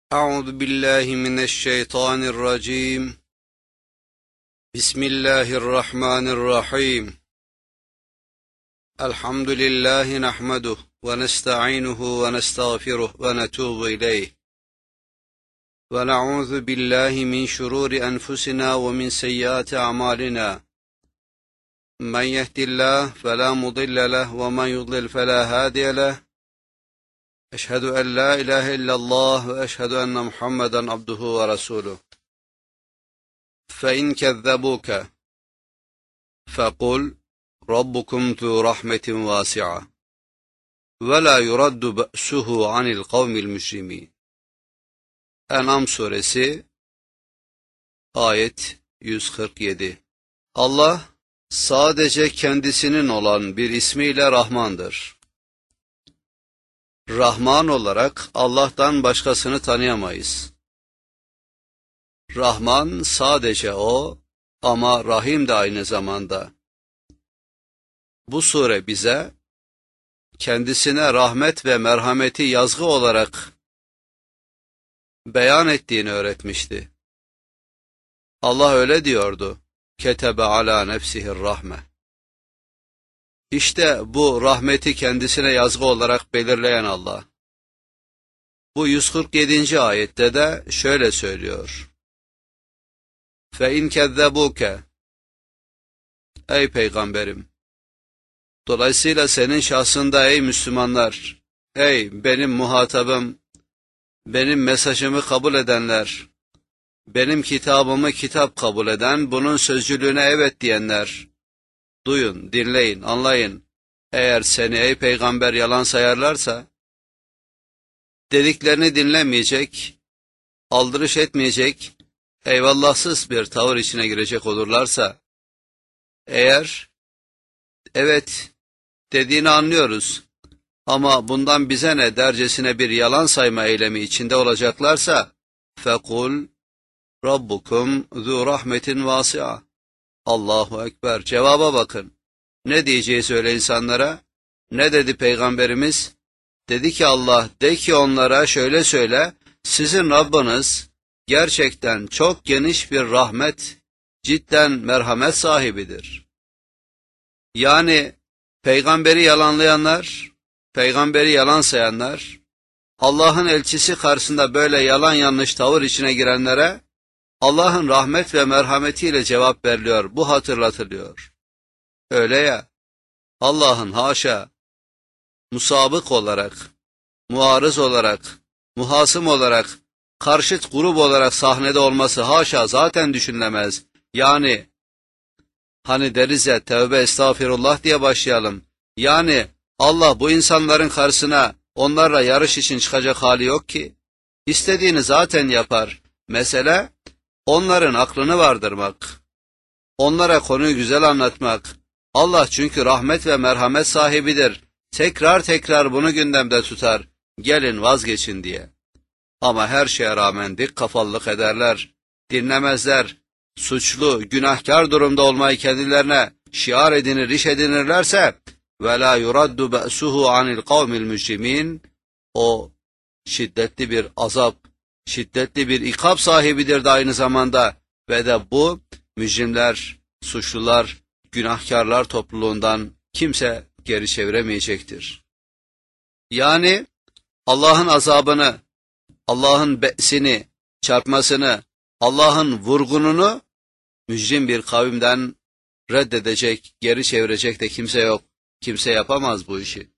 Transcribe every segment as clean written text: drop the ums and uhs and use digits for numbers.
أعوذ بالله من الشيطان الرجيم. بسم الله الرحمن الرحيم. الحمد لله نحمده ونستعينه ونستغفره ونتوب إليه، ونعوذ بالله من شرور أنفسنا ومن سيئات أعمالنا. من يهد الله فلا مضل له ومن يضلل فلا هادي له. أشهد أن لا إله إلا الله وأشهد أن محمدا عبده ورسوله. فإن كذبوك فقل ربكم ذو رحمة واسعة ولا يرد بأسه عن القوم المجرمين. En'am suresi ayet 147. Allah sadece kendisinin olan bir ismiyle Rahmandır. Rahman olarak Allah'tan başkasını tanıyamayız. Rahman sadece O ama Rahim de aynı zamanda. Bu sure bize kendisine rahmet ve merhameti yazgı olarak beyan ettiğini öğretmişti. Allah öyle diyordu: Ketebe ala nefsihir rahme. İşte bu rahmeti kendisine yazgı olarak belirleyen Allah. Bu 147. ayette de şöyle söylüyor: فَاِنْ كَذَّبُوكَ. Ey Peygamberim! Dolayısıyla senin şahsında ey Müslümanlar, ey benim muhatabım, benim mesajımı kabul edenler, benim kitabımı kitap kabul eden, bunun sözcülüğüne evet diyenler, duyun, dinleyin, anlayın. Eğer seni ey peygamber yalan sayarlarsa, dediklerini dinlemeyecek, aldırış etmeyecek, eyvallahsız bir tavır içine girecek olurlarsa, eğer evet dediğini anlıyoruz ama bundan bize ne dercesine bir yalan sayma eylemi içinde olacaklarsa, فَقُلْ رَبُّكُمْ ذُو رَحْمَةٍ وَاسِعَةٍ. Allahu Ekber. Cevaba bakın. Ne diyeceği söyle insanlara? Ne dedi Peygamberimiz? Dedi ki Allah, de ki onlara şöyle söyle, sizin Rabbiniz gerçekten çok geniş bir rahmet, cidden merhamet sahibidir. Yani peygamberi yalanlayanlar, peygamberi yalan sayanlar, Allah'ın elçisi karşısında böyle yalan yanlış tavır içine girenlere, Allah'ın rahmet ve merhametiyle cevap veriliyor, bu hatırlatılıyor. Öyle ya, Allah'ın haşa, musabık olarak, muarız olarak, muhasım olarak, karşıt grup olarak sahnede olması haşa zaten düşünülemez. Yani, hani deriz ya, tevbe estağfirullah diye başlayalım. Yani, Allah bu insanların karşısına onlarla yarış için çıkacak hali yok ki. İstediğini zaten yapar. Mesele, onların aklını vardırmak, onlara konuyu güzel anlatmak. Allah çünkü rahmet ve merhamet sahibidir. Tekrar tekrar bunu gündemde tutar. Gelin vazgeçin diye. Ama her şeye rağmen dik kafalılık ederler, dinlemezler. Suçlu, günahkar durumda olmayı kendilerine şiar edinir, iş edinirlerse وَلَا يُرَدُّ بَأْسُهُ عَنِ الْقَوْمِ الْمُجْرِمِينَ. O şiddetli bir azap, şiddetli bir ikab sahibidir de aynı zamanda ve de bu mücrimler, suçlular, günahkarlar topluluğundan kimse geri çeviremeyecektir. Yani Allah'ın azabını, Allah'ın be'sini, çarpmasını, Allah'ın vurgununu mücrim bir kavimden reddedecek, geri çevirecek de kimse yok. Kimse yapamaz bu işi.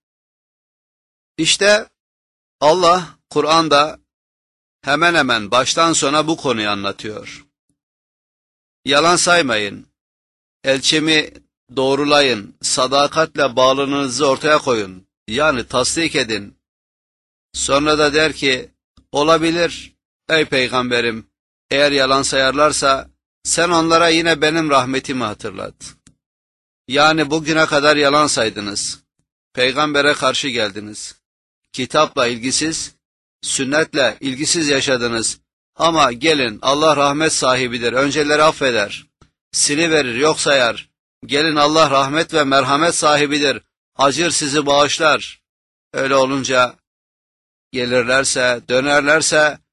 İşte Allah Kur'an'da hemen hemen baştan sona bu konuyu anlatıyor. Yalan saymayın, elçimi doğrulayın, sadakatle bağlılığınızı ortaya koyun, yani tasdik edin. Sonra da der ki, olabilir ey peygamberim, eğer yalan sayarlarsa sen onlara yine benim rahmetimi hatırlat. Yani bugüne kadar yalan saydınız, peygambere karşı geldiniz, kitapla ilgisiz, sünnetle ilgisiz yaşadınız. Ama gelin, Allah rahmet sahibidir, önceleri affeder, siliverir, yok sayar. Gelin, Allah rahmet ve merhamet sahibidir, acır, sizi bağışlar. Öyle olunca gelirlerse, dönerlerse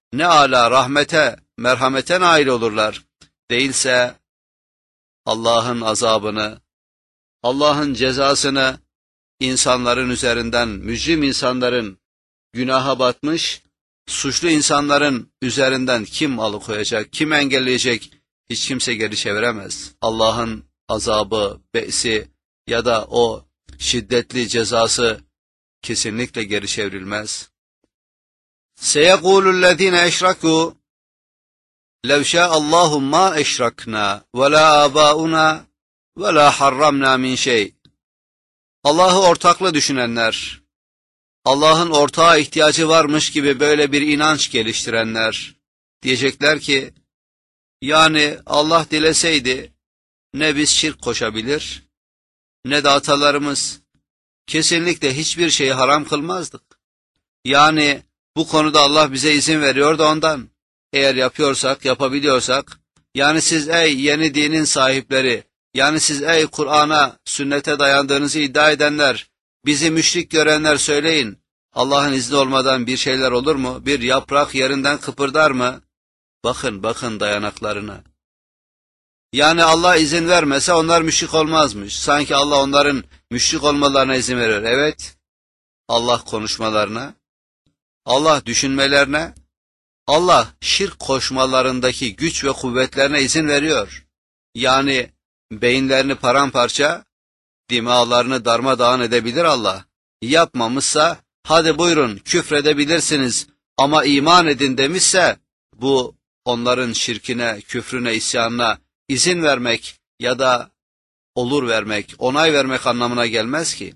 ne âlâ rahmete, merhamete nail olurlar. Değilse Allah'ın azabını, Allah'ın cezasını insanların üzerinden, mücrim insanların, günaha batmış, suçlu insanların üzerinden kim alıkoyacak, kim engelleyecek? Hiç kimse geri çeviremez. Allah'ın azabı, be'si ya da o şiddetli cezası kesinlikle geri çevrilmez. سَيَقُولُ الَّذ۪ينَ اَشْرَكُوا لَوْ شَاءَ اللّٰهُ مَا اَشْرَكْنَا وَلَا آبَاؤُنَا وَلَا حَرَّمْنَا مِنْ شَيْءٍ. Allah'ı ortaklı düşünenler, Allah'ın ortağa ihtiyacı varmış gibi böyle bir inanç geliştirenler diyecekler ki, yani Allah dileseydi ne biz şirk koşabilir ne de atalarımız, kesinlikle hiçbir şeyi haram kılmazdık. Yani bu konuda Allah bize izin veriyor da ondan. Eğer yapıyorsak, yapabiliyorsak, yani siz ey yeni dinin sahipleri, yani siz ey Kur'an'a, sünnete dayandığınızı iddia edenler, bizi müşrik görenler söyleyin. Allah'ın izni olmadan bir şeyler olur mu? Bir yaprak yerinden kıpırdar mı? Bakın, bakın dayanaklarına. Yani Allah izin vermese onlar müşrik olmazmış. Sanki Allah onların müşrik olmalarına izin veriyor. Evet, Allah konuşmalarına, Allah düşünmelerine, Allah şirk koşmalarındaki güç ve kuvvetlerine izin veriyor. Yani beyinlerini paramparça, dimağlarını darmadağın edebilir Allah. Yapmamışsa, hadi buyurun küfredebilirsiniz ama iman edin demişse, bu onların şirkine, küfrüne, isyanına izin vermek ya da olur vermek, onay vermek anlamına gelmez ki.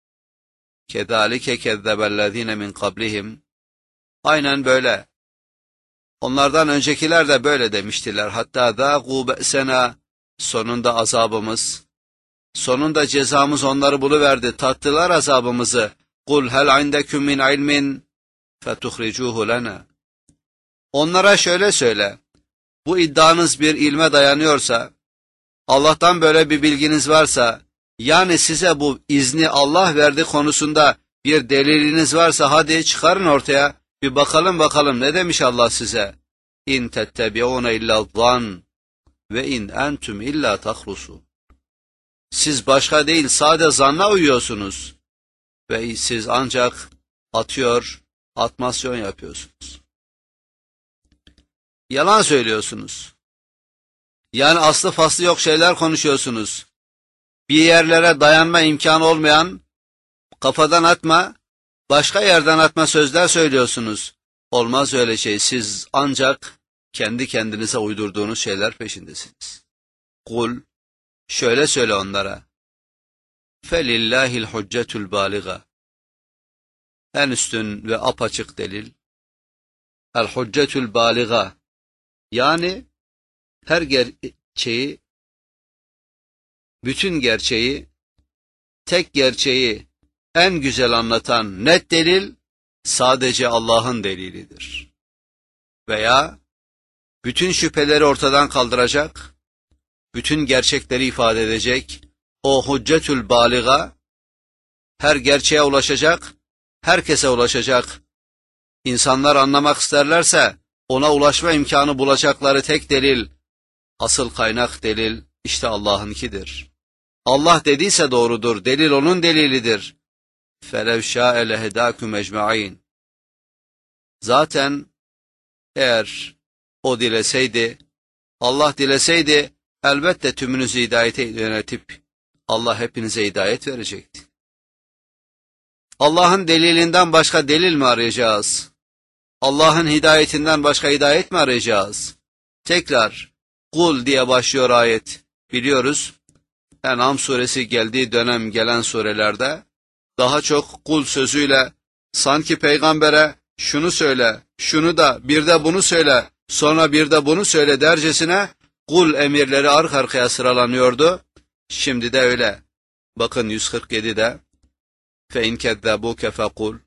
كَذَٰلِكَ كَذَّبَ الَّذ۪ينَ مِنْ قَبْلِهِمْ. Aynen böyle. Onlardan öncekiler de böyle demiştiler. Hatta ذَاقُوا بَأْسَنَا. Sonunda azabımız, sonunda cezamız onları buluverdi, tattılar azabımızı. قُلْ هَلْ عِنْدَكُمْ مِنْ عِلْمٍ فَتُخْرِجُوهُ لَنَا. Onlara şöyle söyle, bu iddianız bir ilme dayanıyorsa, Allah'tan böyle bir bilginiz varsa, yani size bu izni Allah verdi konusunda bir deliliniz varsa hadi çıkarın ortaya, bir bakalım ne demiş Allah size. İn tettebi'une illa zan ve in entum illa tahrusun. Siz başka değil sadece zanna uyuyorsunuz ve siz ancak atmasyon yapıyorsunuz. Yalan söylüyorsunuz. Yani aslı faslı yok şeyler konuşuyorsunuz. Bir yerlere dayanma imkanı olmayan, kafadan atma, başka yerden atma sözler söylüyorsunuz. Olmaz öyle şey. Siz ancak kendi kendinize uydurduğunuz şeyler peşindesiniz. Kul, şöyle söyle onlara. فَلِلَّهِ الْحُجَّةُ الْبَالِغَةُ. En üstün ve apaçık delil. El-Hüccetül Baliga. Yani her gerçeği, bütün gerçeği, tek gerçeği en güzel anlatan net delil sadece Allah'ın delilidir. Veya bütün şüpheleri ortadan kaldıracak, bütün gerçekleri ifade edecek o Hüccetül Baliga her gerçeğe ulaşacak, herkese ulaşacak. İnsanlar anlamak isterlerse ona ulaşma imkanı bulacakları tek delil, asıl kaynak delil işte Allah'ınkidir. Allah dediyse doğrudur, delil onun delilidir. فَلَوْ شَاءَ لَهَدَاكُمْ اَجْمَعِينَ. Zaten eğer o dileseydi, Allah dileseydi, elbette tümünüzü hidayete yönetip Allah hepinize hidayet verecekti. Allah'ın delilinden başka delil mi arayacağız? Allah'ın hidayetinden başka hidayet mi arayacağız? Tekrar, kul diye başlıyor ayet. Biliyoruz, En'am suresi geldiği dönem gelen surelerde, daha çok kul sözüyle, sanki peygambere şunu söyle, şunu da bir de bunu söyle, sonra bir de bunu söyle dercesine, kul emirleri arka arkaya sıralanıyordu. Şimdi de öyle. Bakın 147'de, فَاِنْ كَذَّبُوكَ فَقُلْ.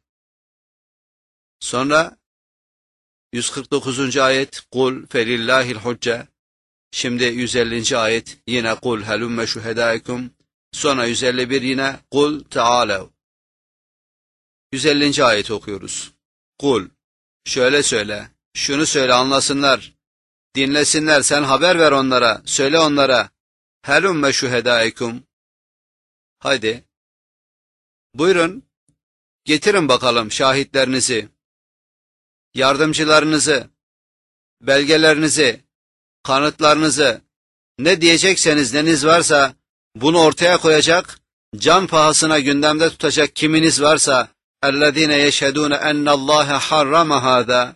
Sonra 149. ayet kul felillahil hucce. Şimdi 150. ayet yine kul helumme şuhedaikum. Sonra 151 yine kul tealev. 150. ayet okuyoruz. Kul şöyle söyle. şunu söyle anlasınlar, dinlesinler, sen haber ver onlara, söyle onlara. Helümme şuhedâikum. Haydi, buyurun, getirin bakalım şahitlerinizi, yardımcılarınızı, belgelerinizi, kanıtlarınızı, ne diyecekseniz neniz varsa bunu ortaya koyacak, can pahasına gündemde tutacak kiminiz varsa اَلَّذ۪ينَ يَشْهَدُونَ اَنَّ اللّٰهَ حَرَّمَ هَذَا.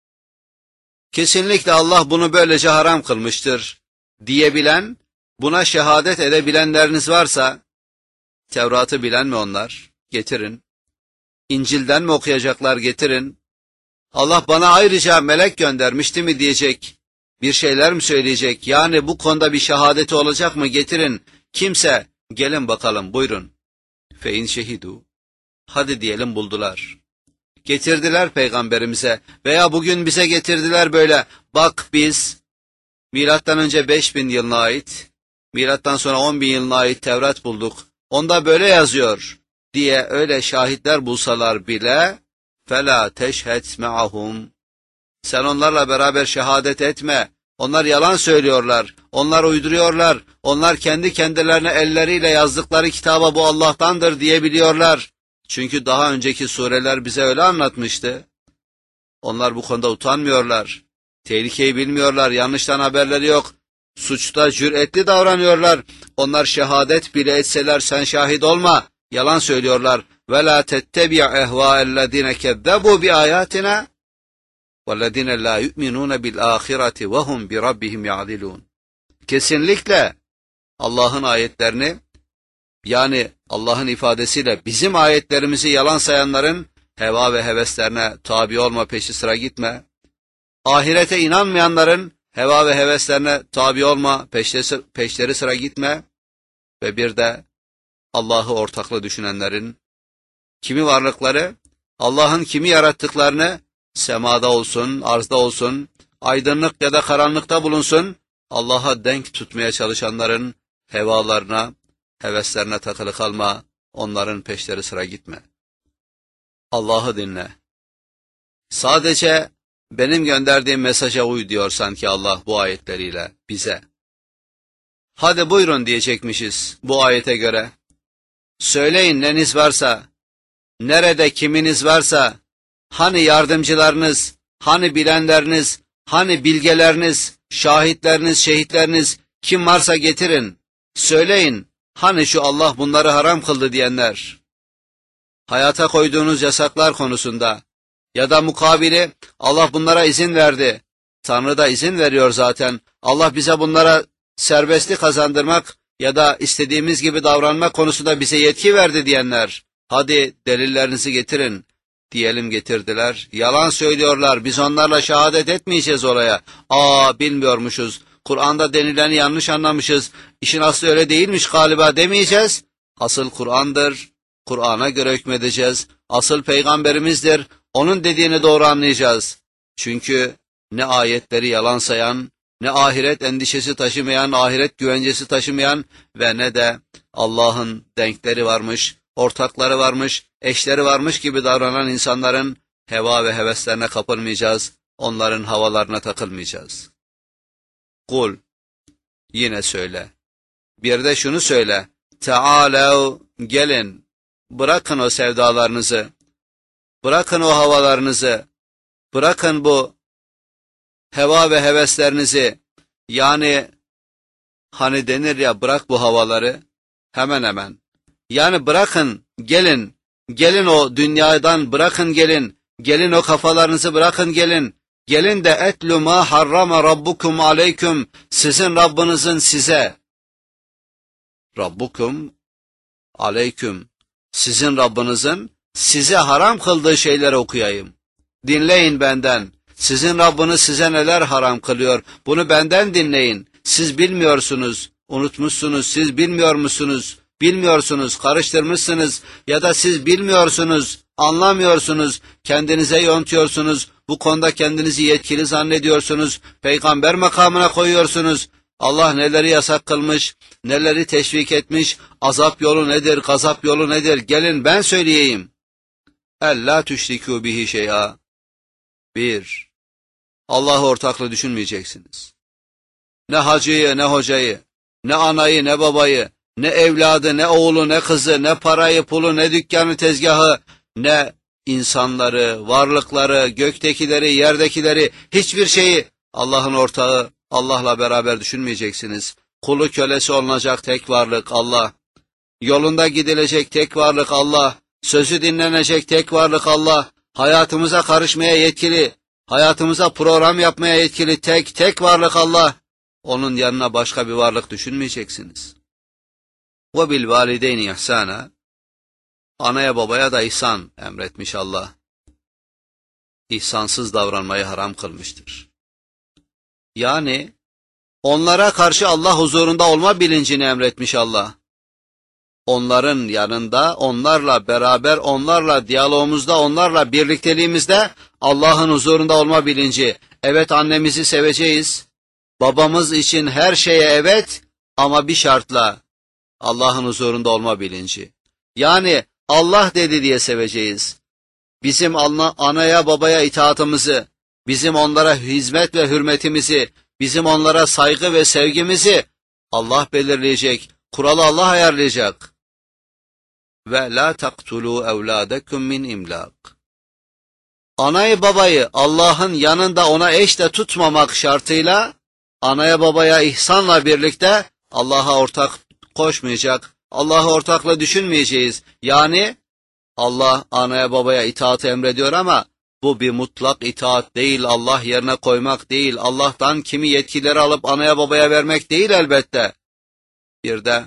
Kesinlikle Allah bunu böylece haram kılmıştır diyebilen, buna şehadet edebilenleriniz varsa, Tevrat'ı bilen mi onlar? Getirin. İncil'den mi okuyacaklar? Getirin. Allah bana ayrıca melek göndermişti mi diyecek, bir şeyler mi söyleyecek? Yani bu konuda bir şehadeti olacak mı? Getirin. Kimse, gelin bakalım, buyurun. Fe-in şehidu. Hadi diyelim buldular. Getirdiler peygamberimize veya bugün bize getirdiler böyle. Bak biz milattan önce 5000 yılına ait, milattan sonra 10.000 yılına ait Tevrat bulduk. Onda böyle yazıyor diye öyle şahitler bulsalar bile فَلَا تَشْهَدْ مَعَهُمْ. Sen onlarla beraber şehadet etme. Onlar yalan söylüyorlar. Onlar uyduruyorlar. Onlar kendi kendilerine elleriyle yazdıkları kitaba bu Allah'tandır diyebiliyorlar. Çünkü daha önceki sureler bize öyle anlatmıştı. Onlar bu konuda utanmıyorlar. Tehlikeyi bilmiyorlar. Yanlıştan haberleri yok. Suçta cüretli davranıyorlar. Onlar şehadet bile etseler sen şahit olma. Yalan söylüyorlar. وَلَا تَتَّبِعْ اَهْوَاءَ الَّذ۪ينَ كَذَّبُوا بِآيَاتِنَا وَالَّذ۪ينَ لَا يُؤْمِنُونَ بِالْآخِرَةِ وَهُمْ بِرَبِّهِمْ يَعْدِلُونَ. Kesinlikle Allah'ın ayetlerini, yani Allah'ın ifadesiyle bizim ayetlerimizi yalan sayanların heva ve heveslerine tabi olma, peşi sıra gitme. Ahirete inanmayanların heva ve heveslerine tabi olma, peşleri sıra gitme. Ve bir de Allah'ı ortaklı düşünenlerin, kimi varlıkları, Allah'ın kimi yarattıklarını, semada olsun, arzda olsun, aydınlık ya da karanlıkta bulunsun, Allah'a denk tutmaya çalışanların hevalarına, heveslerine takılı kalma, onların peşleri sıra gitme. Allah'ı dinle. Sadece benim gönderdiğim mesaja uy diyor sanki Allah bu ayetleriyle bize. Hadi buyurun diyecekmişiz bu ayete göre. Söyleyin neniz varsa, nerede kiminiz varsa, hani yardımcılarınız, hani bilenleriniz, hani bilgeleriniz, şahitleriniz, şehitleriniz, kim varsa getirin. Söyleyin, hani şu Allah bunları haram kıldı diyenler. Hayata koyduğunuz yasaklar konusunda ya da mukabili Allah bunlara izin verdi. Tanrı da izin veriyor zaten. Allah bize bunlara serbestlik kazandırmak ya da istediğimiz gibi davranmak konusunda bize yetki verdi diyenler. Hadi delillerinizi getirin. Diyelim getirdiler. Yalan söylüyorlar. Biz onlarla şehadet etmeyeceğiz oraya. Bilmiyormuşuz. Kur'an'da denileni yanlış anlamışız. İşin aslı öyle değilmiş galiba demeyeceğiz. Asıl Kur'an'dır. Kur'an'a göre hükmedeceğiz. Asıl peygamberimizdir. Onun dediğini doğru anlayacağız. Çünkü ne ayetleri yalan sayan, ne ahiret endişesi taşımayan, ahiret güvencesi taşımayan ve ne de Allah'ın denkleri varmış, ortakları varmış, eşleri varmış gibi davranan insanların heva ve heveslerine kapılmayacağız, onların havalarına takılmayacağız. Kul, yine söyle. Bir de şunu söyle. Teâlev, gelin, bırakın o sevdalarınızı, bırakın o havalarınızı, bırakın bu heva ve heveslerinizi, yani hani denir ya bırak bu havaları, hemen hemen. Yani bırakın, gelin o dünyadan bırakın gelin o kafalarınızı bırakın gelin de etlu ma harrama rabbukum aleyküm, sizin Rabbinizin size, Rabbukum aleyküm, sizin Rabbinizin size haram kıldığı şeyleri okuyayım. Dinleyin benden. Sizin Rabbiniz size neler haram kılıyor? Bunu benden dinleyin. Siz bilmiyorsunuz, unutmuşsunuz, siz bilmiyor musunuz? Bilmiyorsunuz, karıştırmışsınız ya da siz bilmiyorsunuz, anlamıyorsunuz, kendinize yontuyorsunuz, bu konuda kendinizi yetkili zannediyorsunuz, peygamber makamına koyuyorsunuz. Allah neleri yasak kılmış, neleri teşvik etmiş, azap yolu nedir, gazap yolu nedir? Gelin ben söyleyeyim. Ellâ tüşrikû bihi şey'a. 1. Allah'ı ortaklı düşünmeyeceksiniz. Ne hacıyı, ne hocayı, ne anayı, ne babayı, ne evladı, ne oğlu, ne kızı, ne parayı, pulu, ne dükkanı, tezgahı, ne insanları, varlıkları, göktekileri, yerdekileri, hiçbir şeyi Allah'ın ortağı, Allah'la beraber düşünmeyeceksiniz. Kulu kölesi olunacak tek varlık Allah. Yolunda gidilecek tek varlık Allah. Sözü dinlenecek tek varlık Allah. Hayatımıza karışmaya yetkili, hayatımıza program yapmaya yetkili tek varlık Allah. Onun yanına başka bir varlık düşünmeyeceksiniz. وَبِالْوَالِدَيْنِ ihsana. Anaya babaya da ihsan emretmiş Allah. İhsansız davranmayı haram kılmıştır. Yani onlara karşı Allah huzurunda olma bilincini emretmiş Allah. Onların yanında, onlarla beraber, onlarla diyalogumuzda, onlarla birlikteliğimizde Allah'ın huzurunda olma bilinci. Evet, annemizi seveceğiz. Babamız için her şeye evet, ama bir şartla Allah'ın huzurunda olma bilinci. Yani Allah dedi diye seveceğiz. Bizim anaya babaya itaatımızı, bizim onlara hizmet ve hürmetimizi, bizim onlara saygı ve sevgimizi Allah belirleyecek, kuralı Allah ayarlayacak. Ve la taktulu evladekum min imlak. Anayı babayı Allah'ın yanında ona eş de tutmamak şartıyla, anaya babaya ihsanla birlikte Allah'a ortak koşmayacak, Allah'ı ortakla düşünmeyeceğiz. Yani Allah anaya babaya itaatı emrediyor ama bu bir mutlak itaat değil, Allah yerine koymak değil, Allah'tan kimi yetkileri alıp anaya babaya vermek değil elbette. Bir de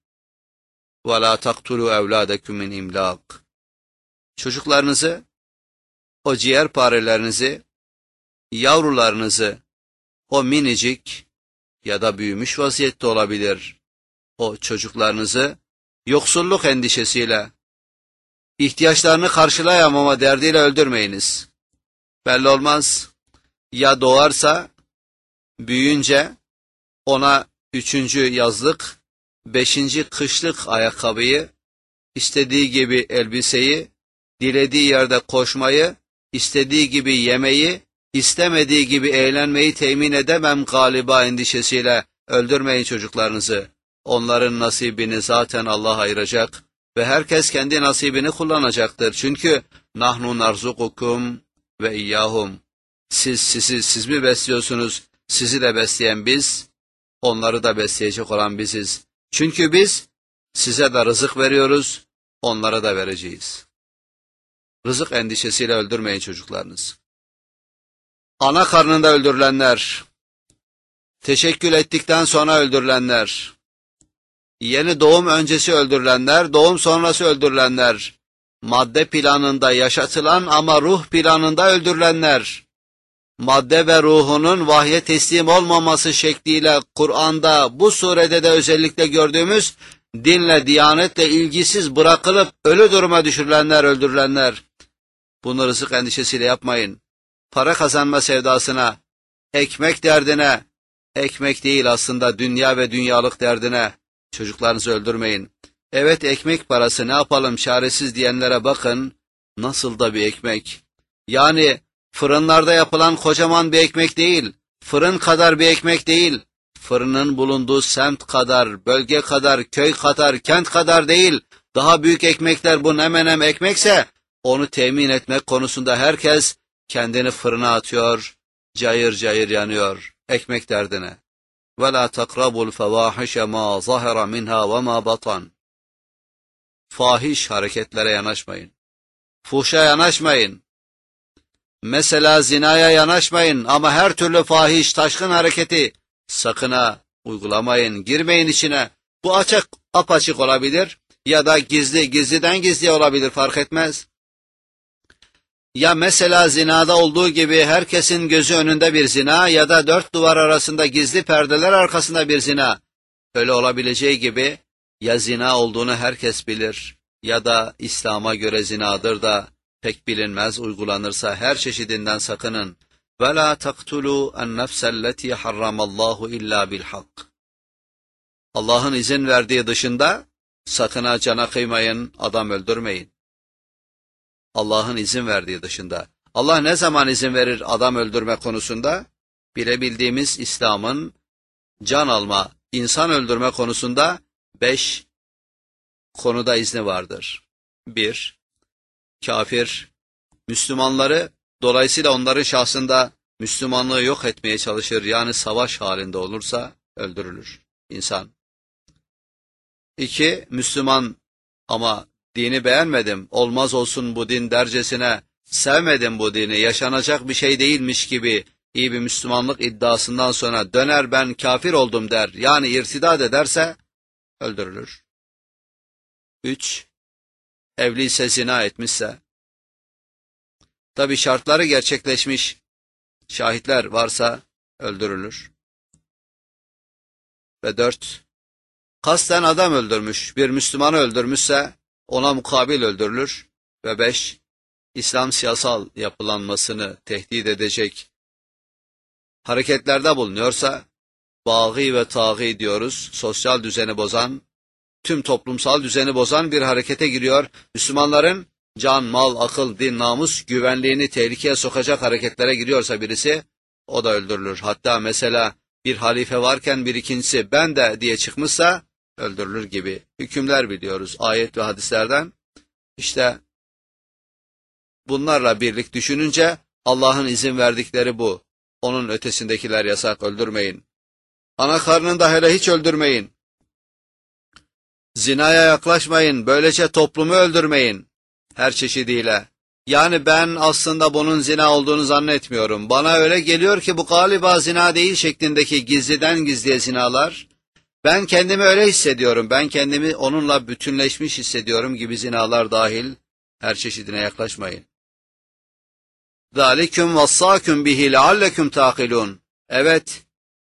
وَلَا تَقْتُلُوا اَوْلَادَكُمْ مِنْ اِمْلَاقٍ. Çocuklarınızı, o ciğerparelerinizi, yavrularınızı, o minicik ya da büyümüş vaziyette olabilir, o çocuklarınızı yoksulluk endişesiyle, ihtiyaçlarını karşılayamama derdiyle öldürmeyiniz. Belli olmaz, ya doğarsa, büyüyünce ona 3. yazlık, 5. kışlık ayakkabıyı, istediği gibi elbiseyi, dilediği yerde koşmayı, istediği gibi yemeyi, istemediği gibi eğlenmeyi temin edemem galiba endişesiyle öldürmeyin çocuklarınızı. Onların nasibini zaten Allah ayıracak ve herkes kendi nasibini kullanacaktır. Çünkü nahnu narzukukum ve iyyahum. Siz mi besliyorsunuz? Sizi de besleyen biz, onları da besleyecek olan biziz. Çünkü biz size de rızık veriyoruz, onlara da vereceğiz. Rızık endişesiyle öldürmeyin çocuklarınızı. Ana karnında öldürülenler, teşekkül ettikten sonra öldürülenler, yeni doğum öncesi öldürülenler, doğum sonrası öldürülenler, madde planında yaşatılan ama ruh planında öldürülenler, madde ve ruhunun vahye teslim olmaması şekliyle Kur'an'da bu surede de özellikle gördüğümüz dinle, diyanetle ilgisiz bırakılıp ölü duruma düşürülenler, öldürülenler. Bunu rızık endişesiyle yapmayın. Para kazanma sevdasına, ekmek derdine, ekmek değil aslında dünya ve dünyalık derdine çocuklarınızı öldürmeyin. Evet, ekmek parası ne yapalım çaresiz diyenlere bakın, nasıl da bir ekmek. Yani fırınlarda yapılan kocaman bir ekmek değil, fırın kadar bir ekmek değil, fırının bulunduğu semt kadar, bölge kadar, köy kadar, kent kadar değil, daha büyük ekmekler bu ne menem ekmekse, onu temin etmek konusunda herkes kendini fırına atıyor, cayır cayır yanıyor ekmek derdine. وَلَا تَقْرَبُوا الْفَوَاحِشَ مَا ظَهَرَ مِنْهَا وَمَا بَطَنْ. Fahiş hareketlere yanaşmayın. Fuhşa yanaşmayın. Mesela zinaya yanaşmayın ama her türlü fahiş, taşkın hareketi sakın ha uygulamayın, girmeyin içine. Bu açık, apaçık olabilir ya da gizli, gizliden gizliye olabilir, fark etmez. Ya mesela zinada olduğu gibi herkesin gözü önünde bir zina ya da 4 duvar arasında gizli perdeler arkasında bir zina. Öyle olabileceği gibi ya zina olduğunu herkes bilir ya da İslam'a göre zinadır da pek bilinmez, uygulanırsa her çeşidinden sakının. وَلَا تَقْتُلُوا النَّفْسَ الَّتِي حَرَّمَ اللّٰهُ اِلَّا بِالْحَقِّ. Allah'ın izin verdiği dışında sakın ha cana kıymayın, adam öldürmeyin. Allah'ın izin verdiği dışında. Allah ne zaman izin verir adam öldürme konusunda? Bilebildiğimiz İslam'ın can alma, insan öldürme konusunda 5 konuda izni vardır. 1. Kafir, Müslümanları, dolayısıyla onların şahsında Müslümanlığı yok etmeye çalışır, yani savaş halinde olursa öldürülür insan. 2. Müslüman ama dini beğenmedim, olmaz olsun bu din dercesine, sevmedim bu dini, yaşanacak bir şey değilmiş gibi iyi bir Müslümanlık iddiasından sonra döner ben kafir oldum der, yani irtidat ederse öldürülür. 3. Evliyse, zina etmişse, tabi şartları gerçekleşmiş, şahitler varsa öldürülür. Ve 4. Kasten adam öldürmüş, bir Müslümanı öldürmüşse ona mukabil öldürülür. Ve 5. İslam siyasal yapılanmasını tehdit edecek hareketlerde bulunuyorsa, bâgî ve tâgî diyoruz, sosyal düzeni bozan, tüm toplumsal düzeni bozan bir harekete giriyor, Müslümanların can, mal, akıl, din, namus, güvenliğini tehlikeye sokacak hareketlere giriyorsa birisi, o da öldürülür. Hatta mesela bir halife varken bir ikincisi ben de diye çıkmışsa öldürülür gibi hükümler biliyoruz ayet ve hadislerden. İşte bunlarla birlik düşününce Allah'ın izin verdikleri bu. Onun ötesindekiler yasak, öldürmeyin. Ana karnında hele hiç öldürmeyin. Zinaya yaklaşmayın, böylece toplumu öldürmeyin. Her çeşidiyle. Yani ben aslında bunun zina olduğunu zannetmiyorum. Bana öyle geliyor ki bu galiba zina değil şeklindeki gizliden gizliye zinalar. Ben kendimi öyle hissediyorum, ben kendimi onunla bütünleşmiş hissediyorum gibi zinalar dahil her çeşidine yaklaşmayın. ذَٰلِكُمْ وَصَّاكُمْ بِهِ لَعَلَّكُمْ تَعْقِلُونَ. Evet,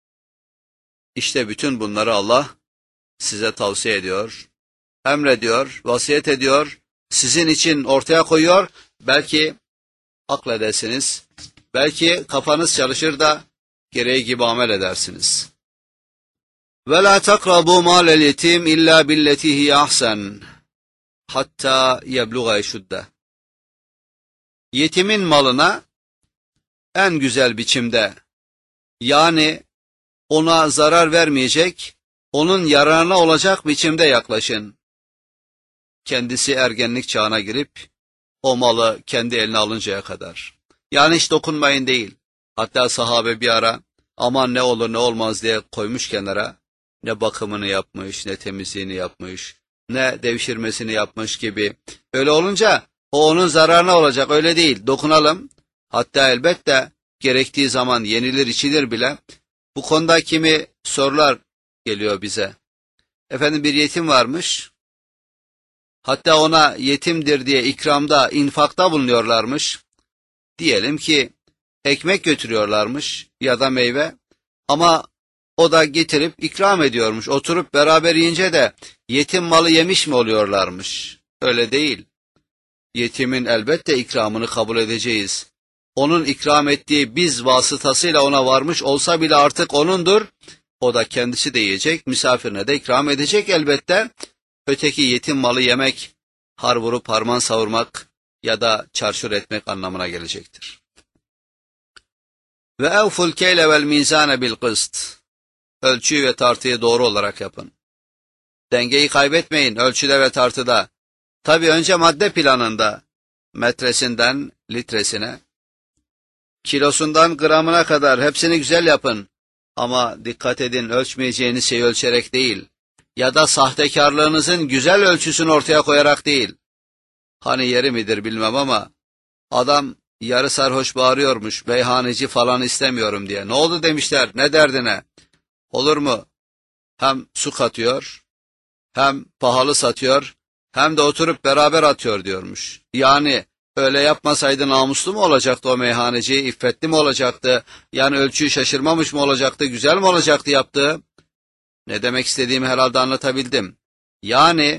işte bütün bunları Allah size tavsiye ediyor, emrediyor, vasiyet ediyor, sizin için ortaya koyuyor. Belki akledersiniz, belki kafanız çalışır da gereği gibi amel edersiniz. وَلَا تَقْرَبُوا مَالَ الْيَتِيمِ إِلَّا بِالَّتِي هِيَ أَحْسَنُ hatta yebluğa eşudde. Yetimin malına en güzel biçimde, yani ona zarar vermeyecek, onun yararına olacak biçimde yaklaşın. Kendisi ergenlik çağına girip o malı kendi eline alıncaya kadar. Yani hiç dokunmayın değil. Hatta sahabe bir ara aman ne olur ne olmaz diye koymuş kenara. Ne bakımını yapmış, ne temizliğini yapmış, ne devşirmesini yapmış gibi. Öyle olunca o onun zararına olacak, öyle değil. Dokunalım. Hatta elbette gerektiği zaman yenilir içilir bile. Bu konuda kimi sorular geliyor bize. Efendim bir yetim varmış. Hatta ona yetimdir diye ikramda, infakta bulunuyorlarmış. Diyelim ki ekmek götürüyorlarmış ya da meyve. Ama o da getirip ikram ediyormuş. Oturup beraber yiyince de yetim malı yemiş mi oluyorlarmış? Öyle değil. Yetimin elbette ikramını kabul edeceğiz. Onun ikram ettiği biz vasıtasıyla ona varmış olsa bile artık onundur. O da kendisi de yiyecek, misafirine de ikram edecek elbette. Öteki yetim malı yemek, har vurup harman savurmak ya da çarçur etmek anlamına gelecektir. Ve evful keyle vel mizane bil kıst. Ölçüyü ve tartıyı doğru olarak yapın. Dengeyi kaybetmeyin ölçüde ve tartıda. Tabii önce madde planında, metresinden litresine, kilosundan gramına kadar hepsini güzel yapın. Ama dikkat edin, ölçmeyeceğiniz şeyi ölçerek değil ya da sahtekarlığınızın güzel ölçüsünü ortaya koyarak değil. Hani yeri midir bilmem ama adam yarı sarhoş bağırıyormuş, meyhaneci falan istemiyorum diye. Ne oldu demişler, ne derdine? Olur mu? Hem su katıyor, hem pahalı satıyor, hem de oturup beraber atıyor diyormuş. Yani öyle yapmasaydı namuslu mu olacaktı o meyhaneci, iffetli mi olacaktı? Yani ölçüyü şaşırmamış mı olacaktı, güzel mi olacaktı yaptığı? Ne demek istediğimi herhalde anlatabildim. Yani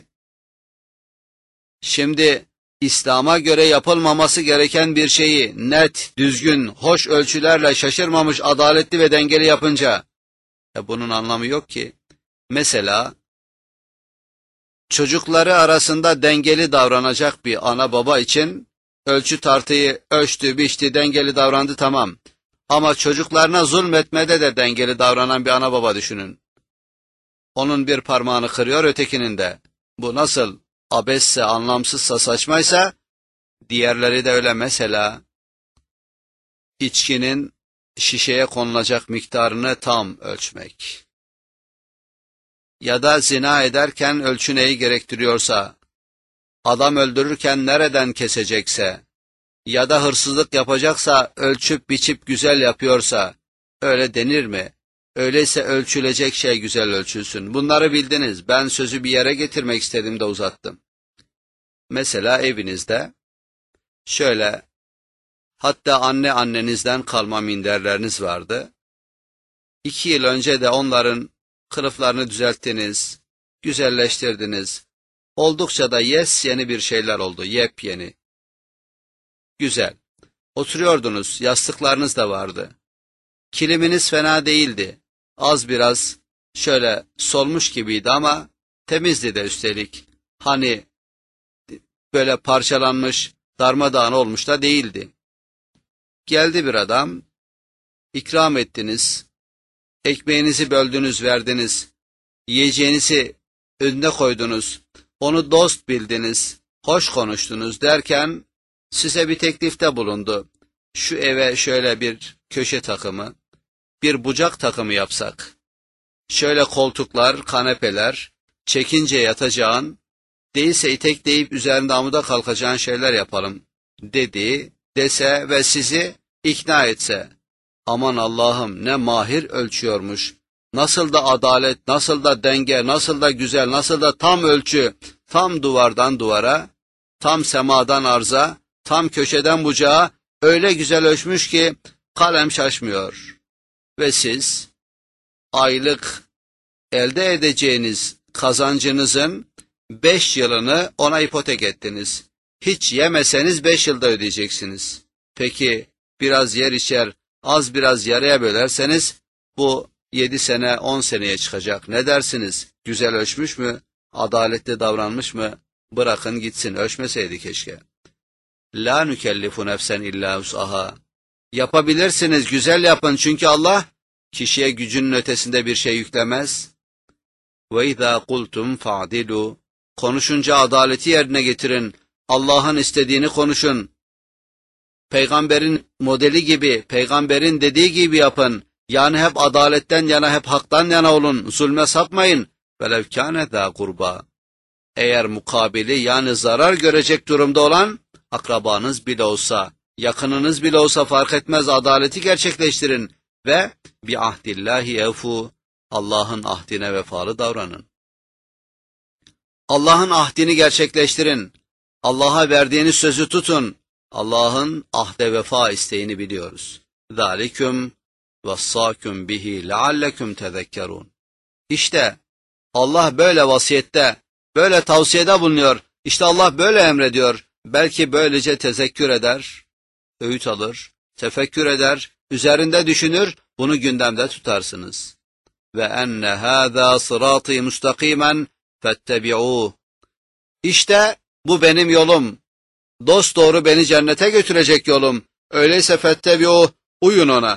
şimdi İslam'a göre yapılmaması gereken bir şeyi net, düzgün, hoş ölçülerle şaşırmamış, adaletli ve dengeli yapınca bunun anlamı yok ki. Mesela çocukları arasında dengeli davranacak bir ana baba için Ölçü tartıyı ölçtü, biçti, dengeli davrandı, tamam. Ama çocuklarına zulmetmede de dengeli davranan bir ana baba düşünün. Onun bir parmağını kırıyor, ötekinin de. Bu nasıl abesse, anlamsızsa, saçmaysa, diğerleri de öyle. Mesela içkinin şişeye konulacak miktarını tam ölçmek. Ya da zina ederken ölçü neyi gerektiriyorsa, adam öldürürken nereden kesecekse, ya da hırsızlık yapacaksa ölçüp biçip güzel yapıyorsa, öyle denir mi? Öyleyse ölçülecek şey güzel ölçülsün. Bunları bildiniz. Ben sözü bir yere getirmek istedim de uzattım. Mesela evinizde şöyle, hatta annenizden kalma minderleriniz vardı. 2 yıl önce de onların kılıflarını düzelttiniz, güzelleştirdiniz. Oldukça da yeni bir şeyler oldu, yepyeni. Güzel. Oturuyordunuz, yastıklarınız da vardı. Kiliminiz fena değildi. Az biraz şöyle solmuş gibiydi ama temizdi de üstelik. Hani böyle parçalanmış, darmadağın olmuş da değildi. Geldi bir adam, ikram ettiniz, ekmeğinizi böldünüz, verdiniz, yiyeceğinizi önüne koydunuz, onu dost bildiniz, hoş konuştunuz derken size bir teklifte bulundu. Şu eve şöyle bir köşe takımı, bir bucak takımı yapsak, şöyle koltuklar, kanepeler, çekince yatacağın, değilse itekleyip üzerinde amuda kalkacağın şeyler yapalım, dese ve sizi ikna etse, aman Allah'ım ne mahir ölçüyormuş, nasıl da adalet, nasıl da denge, nasıl da güzel, nasıl da tam ölçü, tam duvardan duvara, tam semadan arza, tam köşeden bucağa, öyle güzel ölçmüş ki kalem şaşmıyor. Ve siz aylık elde edeceğiniz kazancınızın 5 yılını ona ipotek ettiniz. Hiç yemeseniz 5 yılda ödeyeceksiniz. Peki biraz yer içer, az biraz yarıya bölerseniz bu 7 sene 10 seneye çıkacak. Ne dersiniz? Güzel ölçmüş mü? Adaletli davranmış mı? Bırakın gitsin, ölçmeseydi keşke. La nükellifu nefsen illa vus'aha. Yapabilirsiniz, güzel yapın çünkü Allah kişiye gücünün ötesinde bir şey yüklemez. Ve izâ kultum fa'dilu. Konuşunca adaleti yerine getirin. Allah'ın istediğini konuşun. Peygamberin modeli gibi, peygamberin dediği gibi yapın. Yani hep adaletten yana, hep haktan yana olun. Zulme sapmayın. Velev kâne zâ kurba. Eğer mukabili yani zarar görecek durumda olan akrabanız bile olsa, yakınınız bile olsa fark etmez, adaleti gerçekleştirin ve bi ahdillahi evfu. Allah'ın ahdine vefalı davranın. Allah'ın ahdini gerçekleştirin. Allah'a verdiğiniz sözü tutun. Allah'ın ahde vefa isteğini biliyoruz. ذَٰلِكُمْ وَصَّاكُمْ بِهِ لَعَلَّكُمْ تَذَكَّرُونَ. İşte Allah böyle vasiyette, böyle tavsiyede bulunuyor. İşte Allah böyle emrediyor. Belki böylece tezekkür eder, öğüt alır, tefekkür eder, üzerinde düşünür, bunu gündemde tutarsınız. Ve enne hâzâ sırâtî mustakîmen fettebi'ûh. İşte bu benim yolum. Dosdoğru beni cennete götürecek yolum. Öyleyse fettebi'ûh, uyun ona.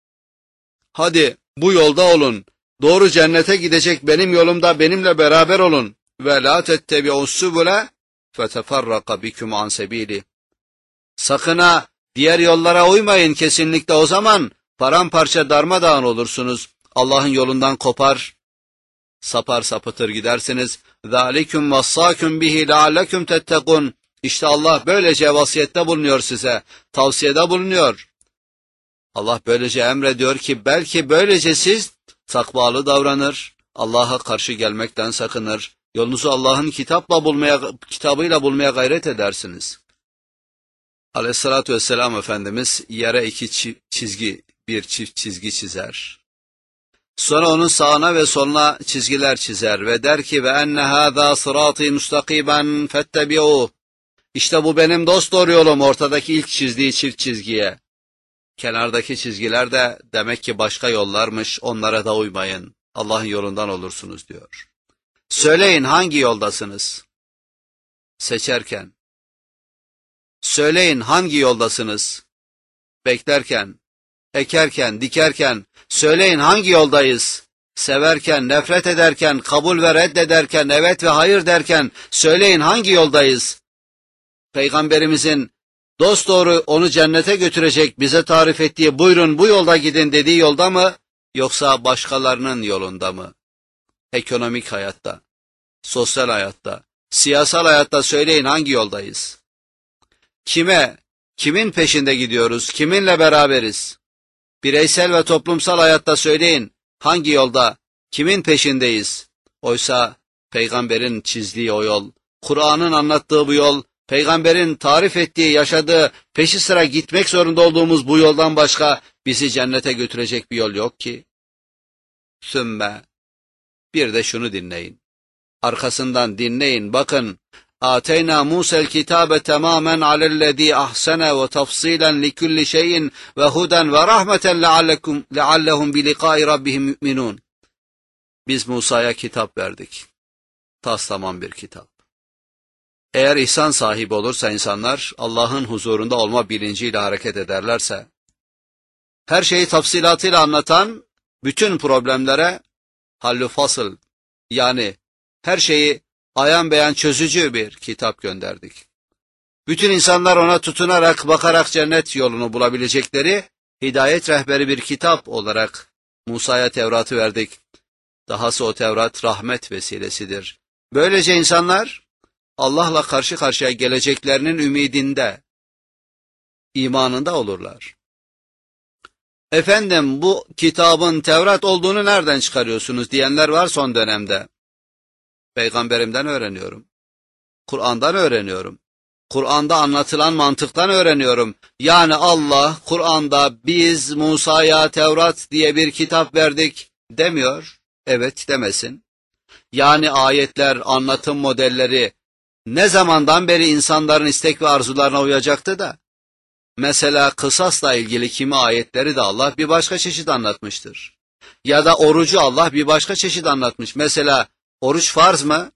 Hadi bu yolda olun. Doğru cennete gidecek benim yolumda benimle beraber olun. Ve lâ tettebi'ûs subule feteferraka bikum an sebîli. Sakın ha diğer yollara uymayın kesinlikle, o zaman paramparça darmadağın olursunuz. Allah'ın yolundan kopar, sapar sapıtır gidersiniz. ذَٰلِكُمْ وَصَّاكُمْ بِهِ لَعَلَّكُمْ تَتَّقُونَ. İşte Allah böylece vasiyette bulunuyor size, tavsiyede bulunuyor. Allah böylece emrediyor ki belki böylece siz takvalı davranır, Allah'a karşı gelmekten sakınır, yolunuzu Allah'ın kitabıyla bulmaya gayret edersiniz. Aleyhissalatü vesselam Efendimiz yere bir çift çizgi çizer. Sonra onun sağına ve soluna çizgiler çizer ve der ki ve enne hâzâ sırâtî mustakîben fettebi'ûh. İşte bu benim dosdoğru yolum, ortadaki ilk çizdiği çift çizgiye. Kenardaki çizgiler de demek ki başka yollarmış, onlara da uymayın. Allah'ın yolundan olursunuz diyor. Söyleyin hangi yoldasınız? Seçerken. Söyleyin hangi yoldasınız? Beklerken, ekerken, dikerken, söyleyin hangi yoldayız? Severken, nefret ederken, kabul ve reddederken, evet ve hayır derken, söyleyin hangi yoldayız? Peygamberimizin dosdoğru onu cennete götürecek bize tarif ettiği buyurun bu yolda gidin dediği yolda mı, yoksa başkalarının yolunda mı? Ekonomik hayatta, sosyal hayatta, siyasal hayatta söyleyin hangi yoldayız? Kime, kimin peşinde gidiyoruz, kiminle beraberiz? Bireysel ve toplumsal hayatta söyleyin hangi yolda, kimin peşindeyiz? Oysa Peygamberin çizdiği o yol, Kur'an'ın anlattığı bu yol, Peygamberin tarif ettiği, yaşadığı, peşi sıra gitmek zorunda olduğumuz bu yoldan başka bizi cennete götürecek bir yol yok ki. Sümme, bir de şunu dinleyin. Arkasından dinleyin, bakın. Ateyna Musa'l kitabe tamamen alellezî ahsene ve tafsilen likulli şeyin ve huden ve rahmeten leallehum bi liqâi rabbihim mü'minûn. Biz Musa'ya kitap verdik. Tamam bir kitap. Eğer ihsan sahibi olursa insanlar, Allah'ın huzurunda olma bilinciyle hareket ederlerse, her şeyi tafsilatıyla anlatan, bütün problemlere hallü fasıl, yani her şeyi ayan beyan çözücü bir kitap gönderdik. Bütün insanlar ona tutunarak, bakarak cennet yolunu bulabilecekleri, hidayet rehberi bir kitap olarak Musa'ya Tevrat'ı verdik. Dahası o Tevrat rahmet vesilesidir. Böylece insanlar, Allah'la karşı karşıya geleceklerinin ümidinde, imanında olurlar. Efendim bu kitabın Tevrat olduğunu nereden çıkarıyorsunuz diyenler var son dönemde. Peygamberimden öğreniyorum. Kur'an'dan öğreniyorum. Kur'an'da anlatılan mantıktan öğreniyorum. Yani Allah Kur'an'da biz Musa'ya Tevrat diye bir kitap verdik demiyor. Evet demesin. Yani ayetler, anlatım modelleri ne zamandan beri insanların istek ve arzularına uyacaktı da. Mesela kısasla ilgili kimi ayetleri de Allah bir başka çeşit anlatmıştır. Ya da orucu Allah bir başka çeşit anlatmış. Mesela oruç farz mı?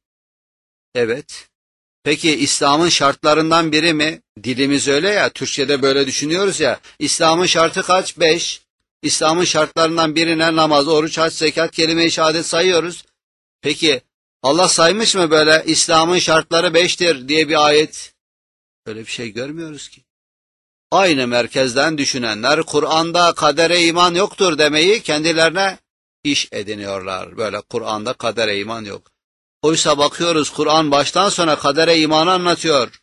Evet. Peki İslam'ın şartlarından biri mi? Dilimiz öyle ya, Türkçe'de böyle düşünüyoruz ya. İslam'ın şartı kaç? 5. İslam'ın şartlarından birine namaz, oruç, hac, zekat, kelime-i şehadet sayıyoruz. Peki Allah saymış mı böyle İslam'ın şartları 5'tir diye bir ayet? Öyle bir şey görmüyoruz ki. Aynı merkezden düşünenler Kur'an'da kadere iman yoktur demeyi kendilerine iş ediniyorlar. Böyle Kur'an'da kadere iman yok. Oysa bakıyoruz Kur'an baştan sona kadere imanı anlatıyor.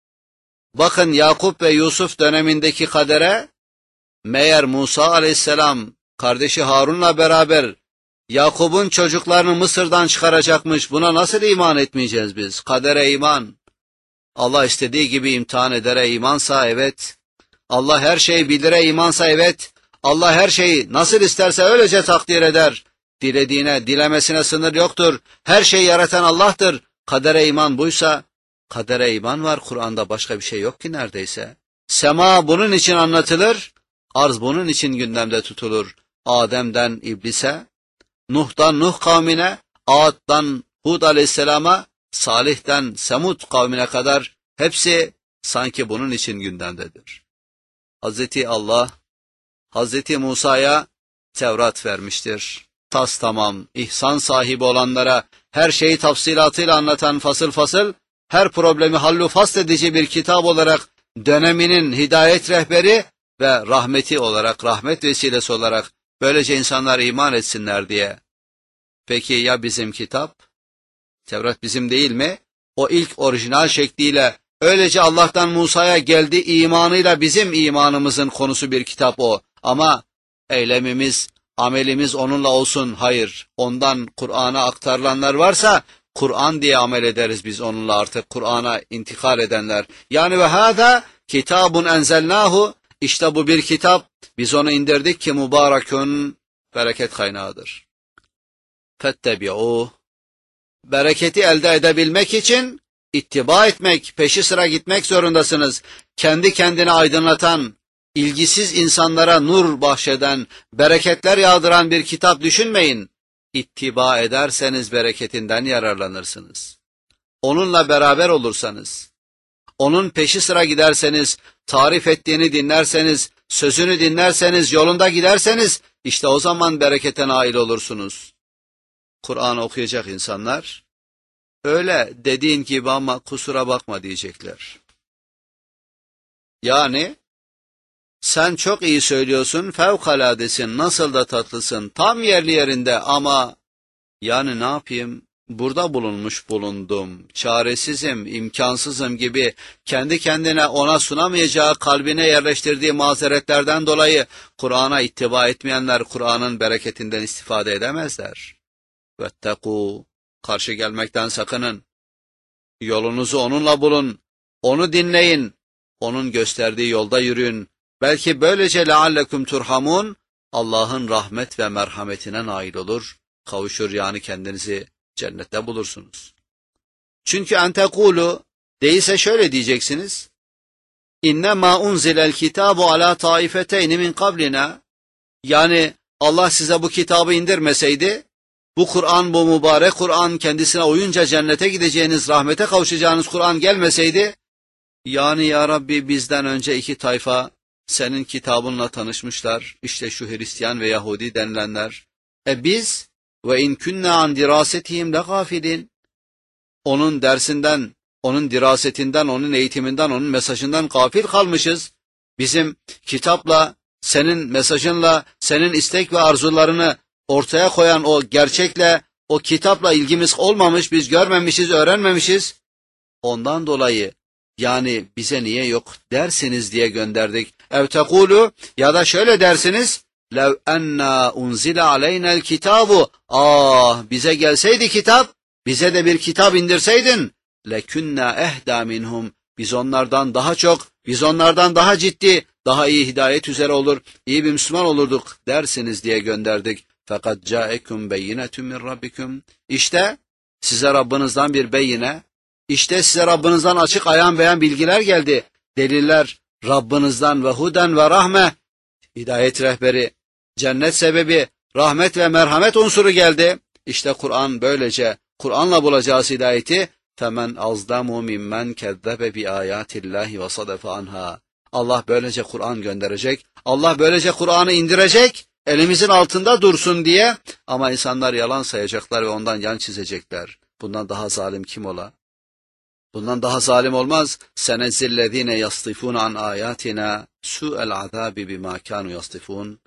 Bakın Yakup ve Yusuf dönemindeki kadere, meğer Musa aleyhisselam kardeşi Harun'la beraber Yakup'un çocuklarını Mısır'dan çıkaracakmış. Buna nasıl iman etmeyeceğiz biz? Kadere iman. Allah istediği gibi imtihan edere imansa evet. Allah her şeyi bilire imansa evet. Allah her şeyi nasıl isterse öylece takdir eder. Dilediğine, dilemesine sınır yoktur. Her şeyi yaratan Allah'tır. Kadere iman buysa, kadere iman var. Kur'an'da başka bir şey yok ki neredeyse. Sema bunun için anlatılır. Arz bunun için gündemde tutulur. Adem'den İblis'e, Nuh'tan Nuh kavmine, Ad'dan Hud aleyhisselama, Salih'ten Semud kavmine kadar hepsi sanki bunun için gündemdedir. Hazreti Allah, Hazreti Musa'ya Tevrat vermiştir. Tamam, ihsan sahibi olanlara her şeyi tafsilatıyla anlatan fasıl fasıl, her problemi hallu fasl bir kitap olarak döneminin hidayet rehberi ve rahmeti olarak, rahmet vesilesi olarak böylece insanlar iman etsinler diye. Peki ya bizim kitap? Tevrat bizim değil mi? O ilk orijinal şekliyle öylece Allah'tan Musa'ya geldi imanıyla bizim imanımızın konusu bir kitap o. Ama eylemimiz, amelimiz onunla olsun. Hayır, ondan Kur'an'a aktarılanlar varsa Kur'an diye amel ederiz biz onunla artık Kur'an'a intikal edenler. Yani ve hâzâ kitabun enzelnâhu, işte bu bir kitap, biz onu indirdik ki mübarekün, bereket kaynağıdır. Fettebi'ûh, bereketi elde edebilmek için ittiba etmek, peşi sıra gitmek zorundasınız. Kendi kendine aydınlatan, ilgisiz insanlara nur bahşeden, bereketler yağdıran bir kitap düşünmeyin. İttiba ederseniz bereketinden yararlanırsınız. Onunla beraber olursanız, onun peşi sıra giderseniz, tarif ettiğini dinlerseniz, sözünü dinlerseniz, yolunda giderseniz, işte o zaman berekete nail olursunuz. Kur'an okuyacak insanlar, öyle dediğin gibi ama kusura bakma diyecekler. Yani, sen çok iyi söylüyorsun, fevkaladesin, nasıl da tatlısın, tam yerli yerinde ama, yani ne yapayım, burada bulundum, çaresizim, imkansızım gibi kendi kendine ona sunamayacağı kalbine yerleştirdiği mazeretlerden dolayı Kur'an'a ittiba etmeyenler Kur'an'ın bereketinden istifade edemezler. Vettekû, karşı gelmekten sakının, yolunuzu onunla bulun, onu dinleyin, onun gösterdiği yolda yürüyün. Belki böylece leallekum turhamun, Allah'ın rahmet ve merhametine nail olur, kavuşur yani kendinizi cennette bulursunuz. Çünkü entekulu, değilse şöyle diyeceksiniz, İnnemâ unzilel kitâbu alâ taifeteyni min kablina, yani Allah size bu kitabı indirmeseydi, bu Kur'an, bu mübarek Kur'an, kendisine uyunca cennete gideceğiniz, rahmete kavuşacağınız Kur'an gelmeseydi, yani ya Rabbi bizden önce iki tayfa senin kitabınla tanışmışlar, işte şu Hristiyan ve Yahudi denilenler. Biz ve in kunna an dirasetihim legafilin, onun dersinden, onun dirasetinden, onun eğitiminden, onun mesajından gafil kalmışız. Bizim kitapla, senin mesajınla, senin istek ve arzularını ortaya koyan o gerçekle, o kitapla ilgimiz olmamış, biz görmemişiz, öğrenmemişiz. Ondan dolayı, yani bize niye yok dersiniz diye gönderdik. Ev tekulu, ya da şöyle dersiniz, lev enna unzile aleynel kitabu, bize gelseydi kitap, bize de bir kitap indirseydin, lekünna ehda minhum, biz onlardan daha çok, biz onlardan daha ciddi, daha iyi hidayet üzere olur, iyi bir Müslüman olurduk dersiniz diye gönderdik. Fakat caekum beyinetun min rabbikum, işte size Rabbinizden bir beyine, işte size Rabbinizden açık ayan beyan bilgiler geldi, deliller Rabbinizden ve huden ve rahme, hidayet rehberi, cennet sebebi, rahmet ve merhamet unsuru geldi. İşte Kur'an böylece, Kur'an'la bulacağız hidayeti. فَمَنْ أَظْلَمُ مِمَّنْ كَذَّبَ بِآيَاتِ اللّٰهِ وَصَدَفَ عَنْهَا. Allah böylece Kur'an gönderecek, Allah böylece Kur'an'ı indirecek, elimizin altında dursun diye, ama insanlar yalan sayacaklar ve ondan yan çizecekler. Bundan daha zalim kim ola? Bundan daha zalim olmaz. Senezzillezine yastifun an ayatina su'el azabi bima kanu yastifun.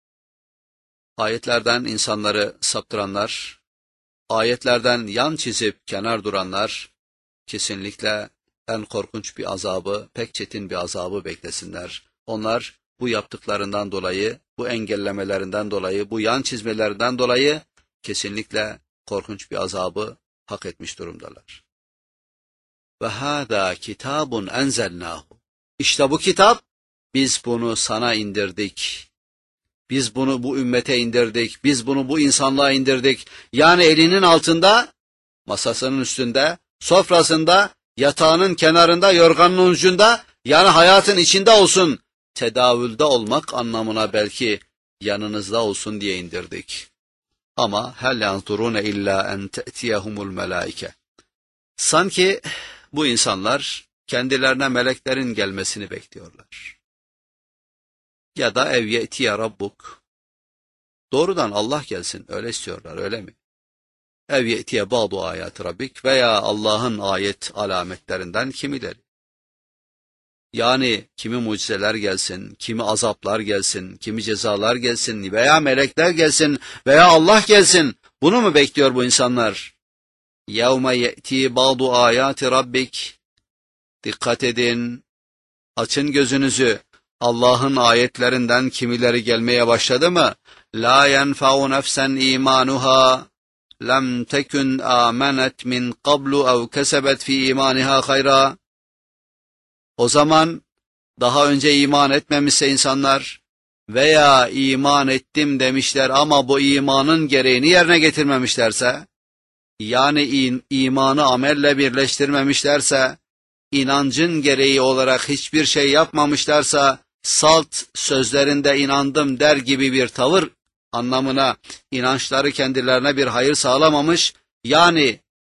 Ayetlerden insanları saptıranlar, ayetlerden yan çizip kenar duranlar, kesinlikle en korkunç bir azabı, pek çetin bir azabı beklesinler. Onlar bu yaptıklarından dolayı, bu engellemelerinden dolayı, bu yan çizmelerinden dolayı kesinlikle korkunç bir azabı hak etmiş durumdalar. Ve hâdâ kitâbun enzelnâhu. İşte bu kitap, biz bunu sana indirdik. Biz bunu bu ümmete indirdik. Biz bunu bu insanlığa indirdik. Yani elinin altında, masasının üstünde, sofrasında, yatağının kenarında, yorganın ucunda, yani hayatın içinde olsun. Tedavülde olmak anlamına belki yanınızda olsun diye indirdik. Ama hel yanzurune illa en te'tiyehumul melaike. Sanki bu insanlar kendilerine meleklerin gelmesini bekliyorlar. Ya da ev ye'tiye rabbuk. Doğrudan Allah gelsin, öyle istiyorlar, öyle mi? Ev ye'tiye ba'du ayat rabbik, veya Allah'ın ayet alametlerinden kimileri. Yani kimi mucizeler gelsin, kimi azaplar gelsin, kimi cezalar gelsin, veya melekler gelsin, veya Allah gelsin. Bunu mu bekliyor bu insanlar? يَوْمَ يَأْتِي بَعْضُ آيَاتِ رَبِّكِ. Dikkat edin, açın gözünüzü. Allah'ın ayetlerinden kimileri gelmeye başladı mı? لَا يَنْفَعُ نَفْسًا إِيمَانُهَا لَمْ تَكُنْ آمَنَتْ مِنْ قَبْلُ أَوْ كَسَبَتْ فِي إِيمَانِهَا خَيْرًا. O zaman daha önce iman etmemişse insanlar veya iman ettim demişler ama bu imanın gereğini yerine getirmemişlerse, yani imanı amelle birleştirmemişlerse, inancın gereği olarak hiçbir şey yapmamışlarsa, salt sözlerinde inandım der gibi bir tavır anlamına inançları kendilerine bir hayır sağlamamış, yani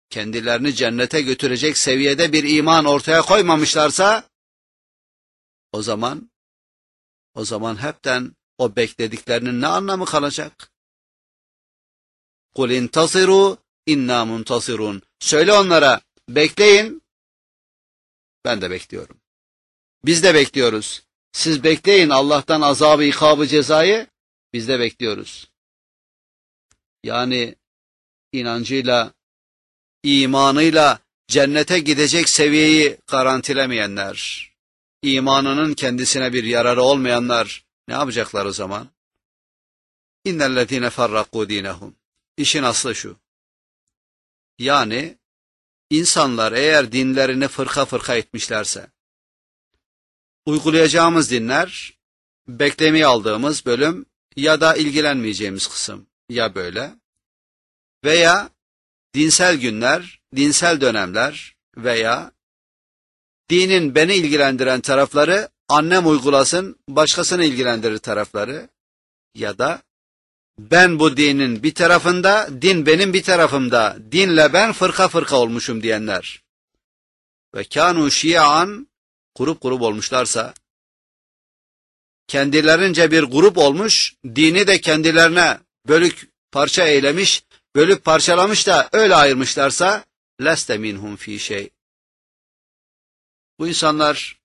kendilerini cennete götürecek seviyede bir iman ortaya koymamışlarsa, o zaman hepten o beklediklerinin ne anlamı kalacak? قُلْ اِنْتَصِرُوا اِنَّا مُنْتَصِرُونَ. Söyle onlara, bekleyin. Ben de bekliyorum. Biz de bekliyoruz. Siz bekleyin Allah'tan azabı, ikabı, cezayı. Biz de bekliyoruz. Yani inancıyla, imanıyla cennete gidecek seviyeyi garantilemeyenler, imanının kendisine bir yararı olmayanlar ne yapacaklar o zaman? İnnellezîne ferrakû dînehum. İşin aslı şu. Yani insanlar eğer dinlerini fırka fırka etmişlerse, uygulayacağımız dinler, beklemeye aldığımız bölüm ya da ilgilenmeyeceğimiz kısım ya böyle veya dinsel günler, dinsel dönemler veya dinin beni ilgilendiren tarafları annem uygulasın, başkasını ilgilendirir tarafları ya da ben bu dinin bir tarafında, din benim bir tarafımda, dinle ben fırka fırka olmuşum diyenler ve kânû şi'an, grup grup olmuşlarsa, kendilerince bir grup olmuş, dini de kendilerine bölük parça eylemiş, bölüp parçalamış da öyle ayırmışlarsa, leste minhum fi şey. Bu insanlar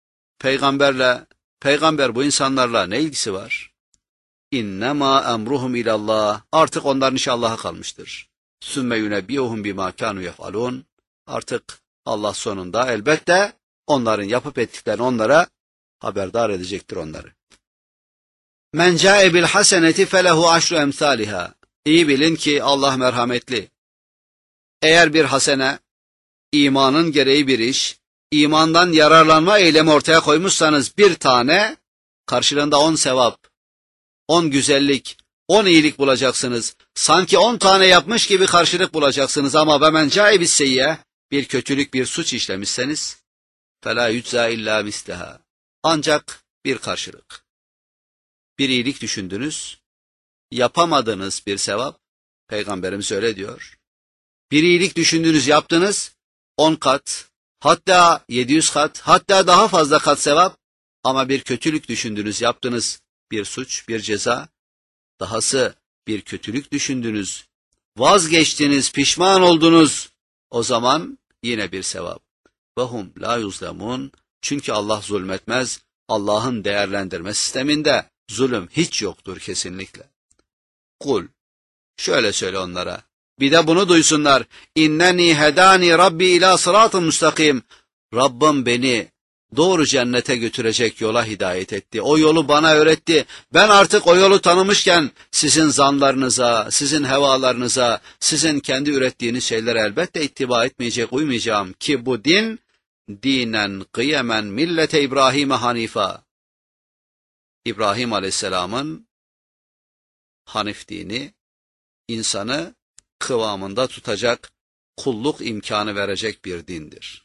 peygamber bu insanlarla ne ilgisi var? İnnemâ emruhum ilallah. Artık onların işi Allah'a kalmıştır. Sümme yunebbiyuhum bimâ kânû yef'alûn. Artık Allah sonunda elbette onların yapıp ettiklerini onlara haberdar edecektir onları. Men câe bil haseneti felehu aşru emsâliha. İyi bilin ki Allah merhametli. Eğer bir hasene, imanın gereği bir iş, imandan yararlanma eylemi ortaya koymuşsanız bir tane, karşılığında 10 sevap, 10 güzellik, 10 iyilik bulacaksınız. Sanki 10 tane yapmış gibi karşılık bulacaksınız ama ve men câe bis seyyiye, bir kötülük, bir suç işlemişseniz, فَلَا يُجْزَى اِلَّا مِسْلَهَا. Ancak bir karşılık. Bir iyilik düşündünüz, yapamadığınız bir sevap, Peygamberimiz öyle diyor. Bir iyilik düşündünüz, yaptınız, 10 kat, hatta 700 kat, hatta daha fazla kat sevap, ama bir kötülük düşündünüz, yaptınız, bir suç, bir ceza, dahası bir kötülük düşündünüz, vazgeçtiniz, pişman oldunuz, o zaman yine bir sevap. وَهُمْ لَا يُظْلَمُونَ. Çünkü Allah zulmetmez, Allah'ın değerlendirme sisteminde zulüm hiç yoktur kesinlikle. Kul, şöyle söyle onlara, bir de bunu duysunlar. İnneni hedani Rabbi ila sıratın müstakim. Rabbim beni doğru cennete götürecek yola hidayet etti. O yolu bana öğretti. Ben artık o yolu tanımışken sizin zanlarınıza, sizin hevalarınıza, sizin kendi ürettiğiniz şeylere elbette ittiba etmeyecek, uymayacağım ki bu din dinen kıyemen millete İbrahim'e hanifa. İbrahim Aleyhisselam'ın Hanif dini, insanı kıvamında tutacak, kulluk imkanı verecek bir dindir.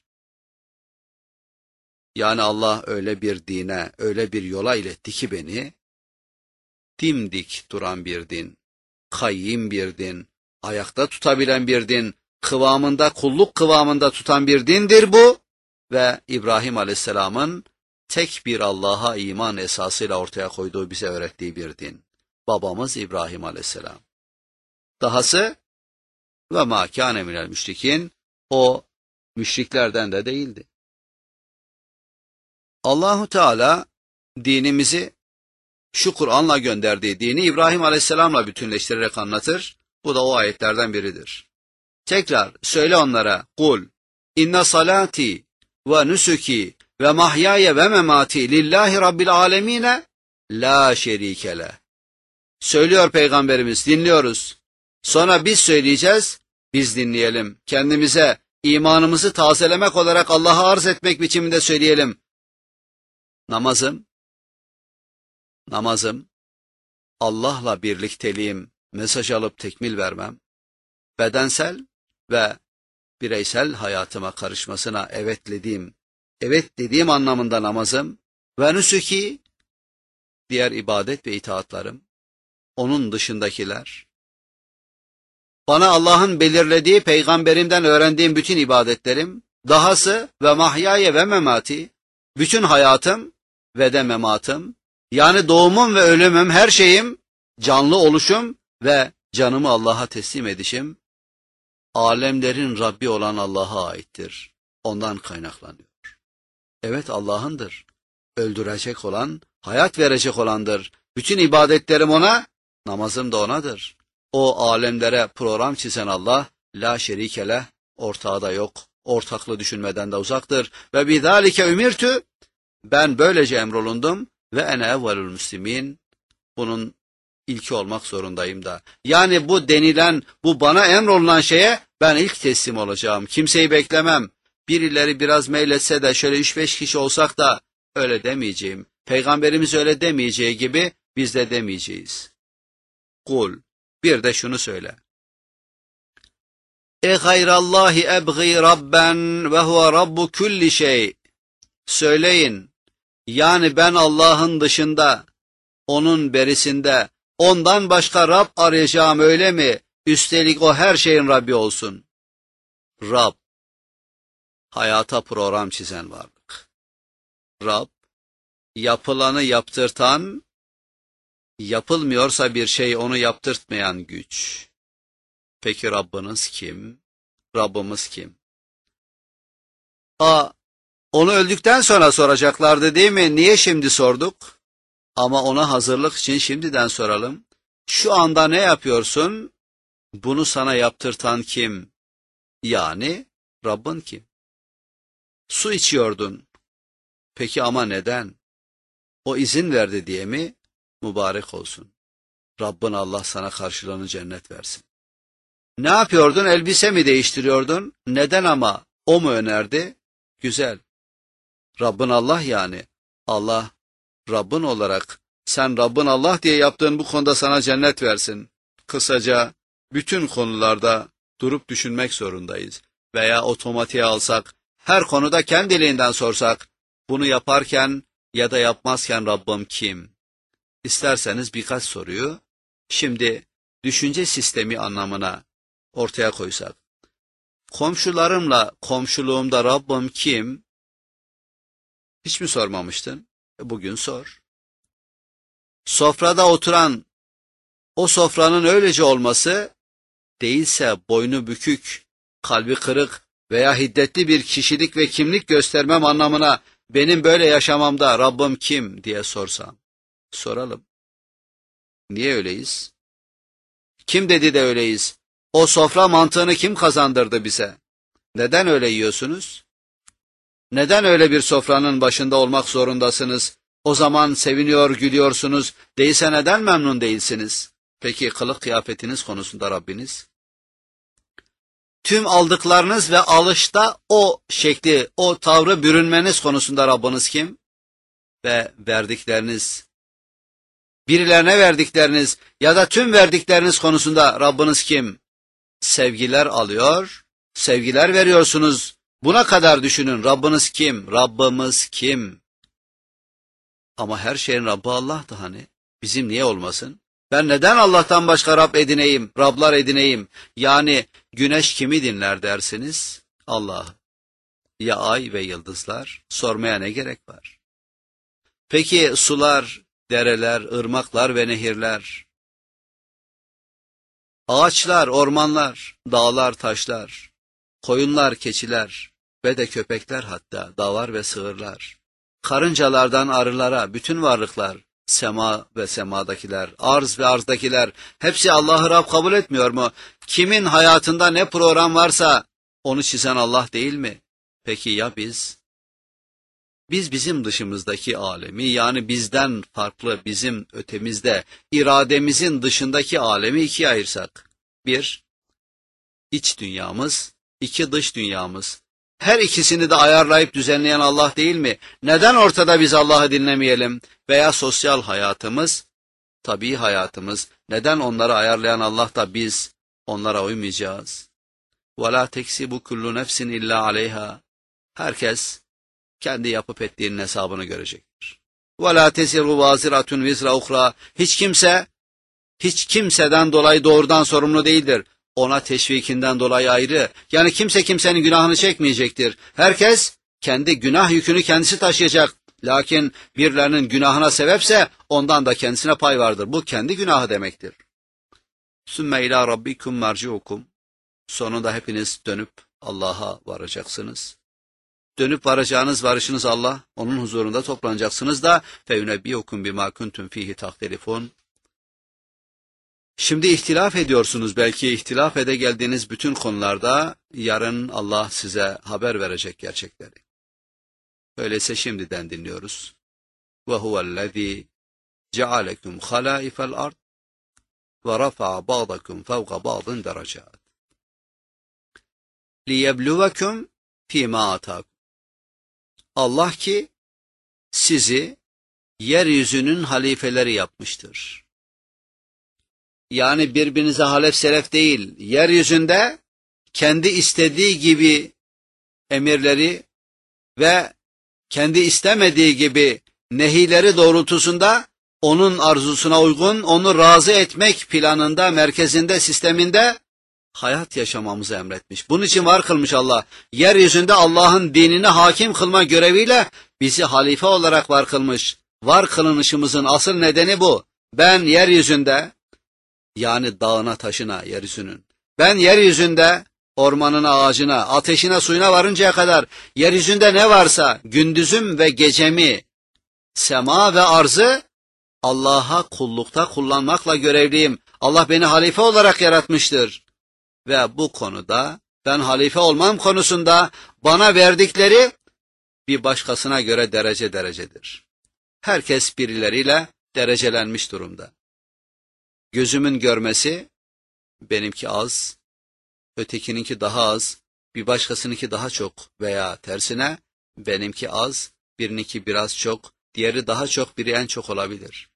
Yani Allah öyle bir dine, öyle bir yola iletti ki beni, dimdik duran bir din, kayyim bir din, ayakta tutabilen bir din, kıvamında, kulluk kıvamında tutan bir dindir bu ve İbrahim Aleyhisselam'ın tek bir Allah'a iman esasıyla ortaya koyduğu, bize öğrettiği bir din. Babamız İbrahim Aleyhisselam. Dahası ve mâ kâne minel müşrikîn, o müşriklerden de değildi. Allahu Teala dinimizi şu Kur'an'la gönderdiği dini İbrahim Aleyhisselam'la bütünleştirerek anlatır. Bu da o ayetlerden biridir. Tekrar söyle onlara, kul inne salati ve nusuki ve mahyaya ve memati lillahi rabbil alemine la şerike leh. Söylüyor Peygamberimiz, dinliyoruz. Sonra biz söyleyeceğiz, biz dinleyelim. Kendimize imanımızı tazelemek olarak Allah'a arz etmek biçiminde söyleyelim. Namazım, Allah'la birlikteliğim, mesaj alıp tekmil vermem, bedensel ve bireysel hayatıma karışmasına evet dediğim anlamında namazım ve nüsuki, diğer ibadet ve itaatlarım, onun dışındakiler, bana Allah'ın belirlediği, peygamberimden öğrendiğim bütün ibadetlerim, dahası ve mahyaye ve memati, bütün hayatım ve de mematım, yani doğumum ve ölümüm, her şeyim, canlı oluşum ve canımı Allah'a teslim edişim, alemlerin Rabbi olan Allah'a aittir. Ondan kaynaklanıyor. Evet, Allah'ındır. Öldürecek olan, hayat verecek olandır. Bütün ibadetlerim ona, namazım da onadır. O alemlere program çizen Allah, la şerike leh, ortağı da yok, ortaklı düşünmeden de uzaktır. Ve bidâlike ümirtü, ben böylece emrolundum ve ene evvelül müslimin, bunun ilki olmak zorundayım da. Yani bu denilen, bu bana emrolunan şeye ben ilk teslim olacağım. Kimseyi beklemem. Birileri biraz meyletse de şöyle 3-5 kişi olsak da öyle demeyeceğim. Peygamberimiz öyle demeyeceği gibi biz de demeyeceğiz. Kul, bir de şunu söyle. Gayrallahi ebği rabben ve huve rabbu kulli şey. Söyleyin, yani ben Allah'ın dışında, onun berisinde, ondan başka Rab arayacağım, öyle mi? Üstelik o her şeyin Rabbi olsun. Rab, hayata program çizen varlık. Rab, yapılanı yaptırtan, yapılmıyorsa bir şey onu yaptırtmayan güç. Peki Rabbiniz kim? Rabbimiz kim? Onu öldükten sonra soracaklardı değil mi? Niye şimdi sorduk? Ama ona hazırlık için şimdiden soralım. Şu anda ne yapıyorsun? Bunu sana yaptırtan kim? Yani Rabbin kim? Su içiyordun. Peki ama neden? O izin verdi diye mi? Mübarek olsun. Rabbin Allah sana karşılığını cennet versin. Ne yapıyordun? Elbise mi değiştiriyordun? Neden ama? O mu önerdi? Güzel. Rabbin Allah yani. Allah, Rabbin olarak, sen Rabbin Allah diye yaptığın bu konuda sana cennet versin. Kısaca, bütün konularda durup düşünmek zorundayız. Veya otomatiğe alsak, her konuda kendiliğinden sorsak, bunu yaparken ya da yapmazken Rabbim kim? İsterseniz birkaç soruyu, şimdi düşünce sistemi anlamına ortaya koysak. Komşularımla komşuluğumda Rabbim kim? Hiç mi sormamıştın? Bugün sor. Sofrada oturan, o sofranın öylece olması, değilse boynu bükük, kalbi kırık veya hiddetli bir kişilik ve kimlik göstermem anlamına benim böyle yaşamamda Rabbim kim diye sorsam. Soralım. Niye öyleyiz? Kim dedi de öyleyiz? O sofra mantığını kim kazandırdı bize? Neden öyle yiyorsunuz? Neden öyle bir sofranın başında olmak zorundasınız? O zaman seviniyor, gülüyorsunuz. Değilse neden memnun değilsiniz? Peki kılık kıyafetiniz konusunda Rabbiniz? Tüm aldıklarınız ve alışta o şekli, o tavrı bürünmeniz konusunda Rabbiniz kim? Ve verdikleriniz, birilerine verdikleriniz ya da tüm verdikleriniz konusunda Rabbiniz kim? Sevgiler alıyor, sevgiler veriyorsunuz. Buna kadar düşünün. Rabbiniz kim? Rabbimiz kim? Ama her şeyin Rabbi Allah'tı hani. Bizim niye olmasın? Ben neden Allah'tan başka Rab edineyim, Rablar edineyim? Yani güneş kimi dinler dersiniz? Allah. Ya ay ve yıldızlar? Sormaya ne gerek var? Peki sular, dereler, ırmaklar ve nehirler? Ağaçlar, ormanlar, dağlar, taşlar, koyunlar, keçiler ve de köpekler, hatta dağlar ve sığırlar, karıncalardan arılara, bütün varlıklar, sema ve semadakiler, arz ve arzdakiler, hepsi Allah'ı Rab kabul etmiyor mu? Kimin hayatında ne program varsa onu çizen Allah değil mi? Peki ya biz? Biz bizim dışımızdaki alemi, yani bizden farklı, bizim ötemizde, irademizin dışındaki alemi ikiye ayırsak. Bir, iç dünyamız, iki dış dünyamız. Her ikisini de ayarlayıp düzenleyen Allah değil mi? Neden ortada biz Allah'ı dinlemeyelim? Veya sosyal hayatımız, tabii hayatımız, neden onları ayarlayan Allah da biz onlara uymayacağız? وَلَا تَكْسِبُ كُلُّ نَفْسٍ اِلَّا عَلَيْهَا. Herkes kendi yapıp ettiğinin hesabını görecektir. وَلَا تَسِرُ وَازِرَةٌ وِزْرَ اُخْرَى. Hiç kimseden dolayı doğrudan sorumlu değildir. ona teşvikinden dolayı ayrı. Yani kimse kimsenin günahını çekmeyecektir. Herkes kendi günah yükünü kendisi taşıyacak. Lakin birilerinin günahına sebepse ondan da kendisine pay vardır. Bu kendi günahı demektir. Sümme ilâ rabbikum merci'ukum. Sonunda hepiniz dönüp Allah'a varacaksınız. Dönüp varacağınız varışınız Allah, onun huzurunda toplanacaksınız da فَيُنَبِّيُكُمْ بِمَا كُنْتُمْ ف۪يهِ تَخْتَلِفُونَ. Şimdi ihtilaf ediyorsunuz, belki ihtilaf ede geldiğiniz bütün konularda yarın Allah size haber verecek gerçekleri. Öyleyse şimdiden dinliyoruz. وَهُوَ الَّذ۪ي جَعَلَكُمْ خَلَائِفَ الْأَرْضِ وَرَفَعَ بَعْضَكُمْ فَوْقَ بَعْضٍ دَرَجَاتٍ لِيَبْلُوَكُمْ ف۪ي مَا آتَاكُمْ. Allah ki sizi yeryüzünün halifeleri yapmıştır. Yani birbirinize halef selef değil, yeryüzünde kendi istediği gibi emirleri ve kendi istemediği gibi nehileri doğrultusunda onun arzusuna uygun, onu razı etmek planında, merkezinde, sisteminde hayat yaşamamızı emretmiş. Bunun için var kılmış Allah. Yeryüzünde Allah'ın dinini hakim kılma göreviyle bizi halife olarak var kılmış. Var kılınışımızın asıl nedeni bu. Ben yeryüzünde, yani dağına taşına yeryüzünün, ben yeryüzünde ormanına, ağacına, ateşine, suyuna varıncaya kadar yeryüzünde ne varsa gündüzüm ve gecemi, sema ve arzı Allah'a kullukta kullanmakla görevliyim. Allah beni halife olarak yaratmıştır. Ve bu konuda, ben halife olmam konusunda bana verdikleri bir başkasına göre derece derecedir. Herkes birileriyle derecelenmiş durumda. Gözümün görmesi, benimki az, ötekininki daha az, bir başkasınınki daha çok veya tersine, benimki az, birininki biraz çok, diğeri daha çok, biri en çok olabilir.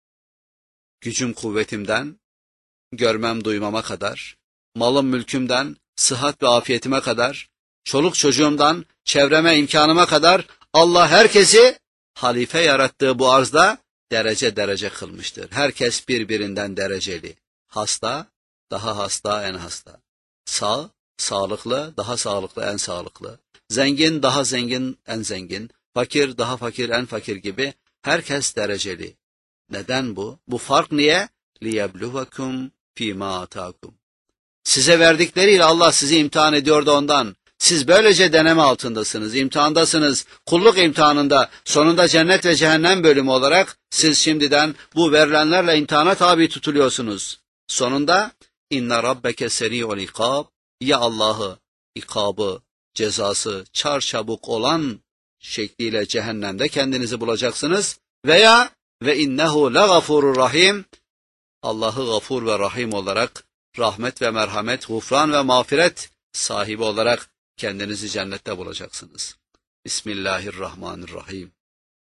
Gücüm kuvvetimden, görmem duymama kadar, malım mülkümden, sıhhat ve afiyetime kadar, çoluk çocuğumdan, çevreme, imkanıma kadar Allah herkesi halife yarattığı bu arzda derece derece kılmıştır. Herkes birbirinden dereceli. Hasta, daha hasta, en hasta. Sağ, sağlıklı, daha sağlıklı, en sağlıklı. Zengin, daha zengin, en zengin. Fakir, daha fakir, en fakir gibi herkes dereceli. Neden bu? Bu fark niye? لِيَبْلُوَكُمْ ف۪ي مَا آتَاكُمْ. Size verdikleriyle Allah sizi imtihan ediyor da ondan. Siz böylece deneme altındasınız, imtihandasınız, kulluk imtihanında, sonunda cennet ve cehennem bölümü olarak siz şimdiden bu verilenlerle imtihana tabi tutuluyorsunuz. Sonunda inna rabbeke seri'ul ikab, ya Allah'ı, ikabı, cezası çarçabuk olan şekliyle cehennemde kendinizi bulacaksınız veya ve innehu legafurur rahim, Allah'ı gafur ve rahim olarak, rahmet ve merhamet, gufran ve mağfiret sahibi olarak kendinizi cennette bulacaksınız. Bismillahirrahmanirrahim.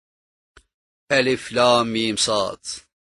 Elif, lam, mim, sad.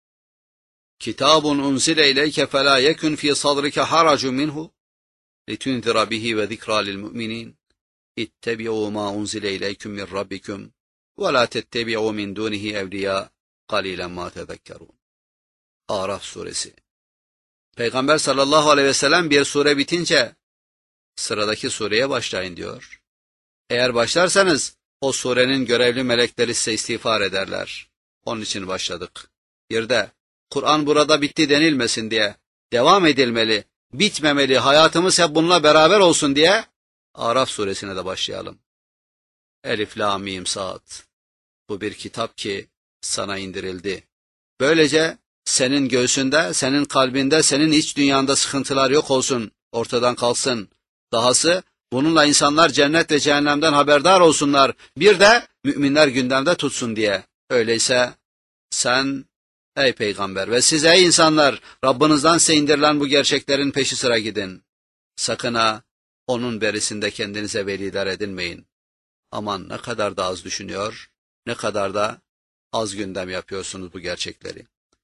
Kitabun unzile ileyke felâ yekun fî sadrike haracun minhu litunzira bihi ve zikra lil mu'minin. İttebi'u ma unzile ileyküm min rabbikum ve la tettebi'u min dunihi evliya qalilen ma tezekkerun. Araf suresi. Peygamber sallallahu aleyhi ve sellem bir sure bitince sıradaki sureye başlayın diyor. Eğer başlarsanız o surenin görevli melekleri size istiğfar ederler. Onun için başladık. Bir de Kur'an burada bitti denilmesin diye, devam edilmeli, bitmemeli, hayatımız hep bununla beraber olsun diye Araf suresine de başlayalım. Elif, lam, mim, sad. Bu bir kitap ki sana indirildi. Böylece senin göğsünde, senin kalbinde, senin iç dünyanda sıkıntılar yok olsun, ortadan kalksın. Dahası bununla insanlar cennet ve cehennemden haberdar olsunlar. Bir de müminler gündemde tutsun diye. Öyleyse sen ey peygamber ve siz ey insanlar, Rabbinizden size indirilen bu gerçeklerin peşi sıra gidin. Sakın ha onun berisinde kendinize veliler edinmeyin. Aman ne kadar da az düşünüyor, ne kadar da az gündem yapıyorsunuz bu gerçekleri.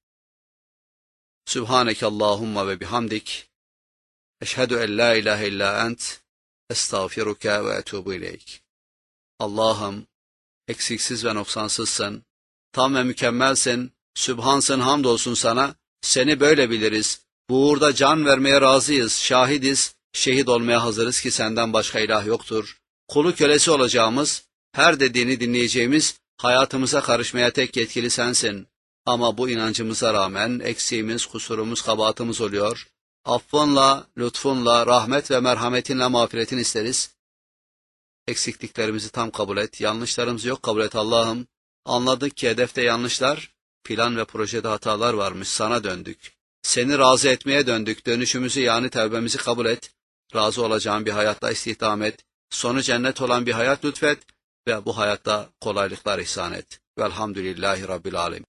Sübhaneke Allahumma ve bihamdik. Eşhedü en la ilahe illa ent. Estağfiruke ve etubu ileyk. Allah'ım eksiksiz ve noksansızsın, tam ve mükemmelsin, sübhansın, hamdolsun sana, seni böyle biliriz, Bu uğurda can vermeye razıyız, şahidiz, şehit olmaya hazırız ki senden başka ilah yoktur. Kulu kölesi olacağımız, her dediğini dinleyeceğimiz, hayatımıza karışmaya tek yetkili sensin. Ama bu inancımıza rağmen eksiğimiz, kusurumuz, kabahatimiz oluyor. Affınla, lütfunla, rahmet ve merhametinle mağfiretin isteriz. Eksikliklerimizi tam kabul et, yanlışlarımızı yok kabul et Allah'ım. Anladık ki hedefte yanlışlar, plan ve projede hatalar varmış, sana döndük. Seni razı etmeye döndük, dönüşümüzü yani tevbemizi kabul et. Razı olacağın bir hayatta istihdam et, sonu cennet olan bir hayat lütfet ve bu hayatta kolaylıklar ihsan et. Velhamdülillahi Rabbil Alemin.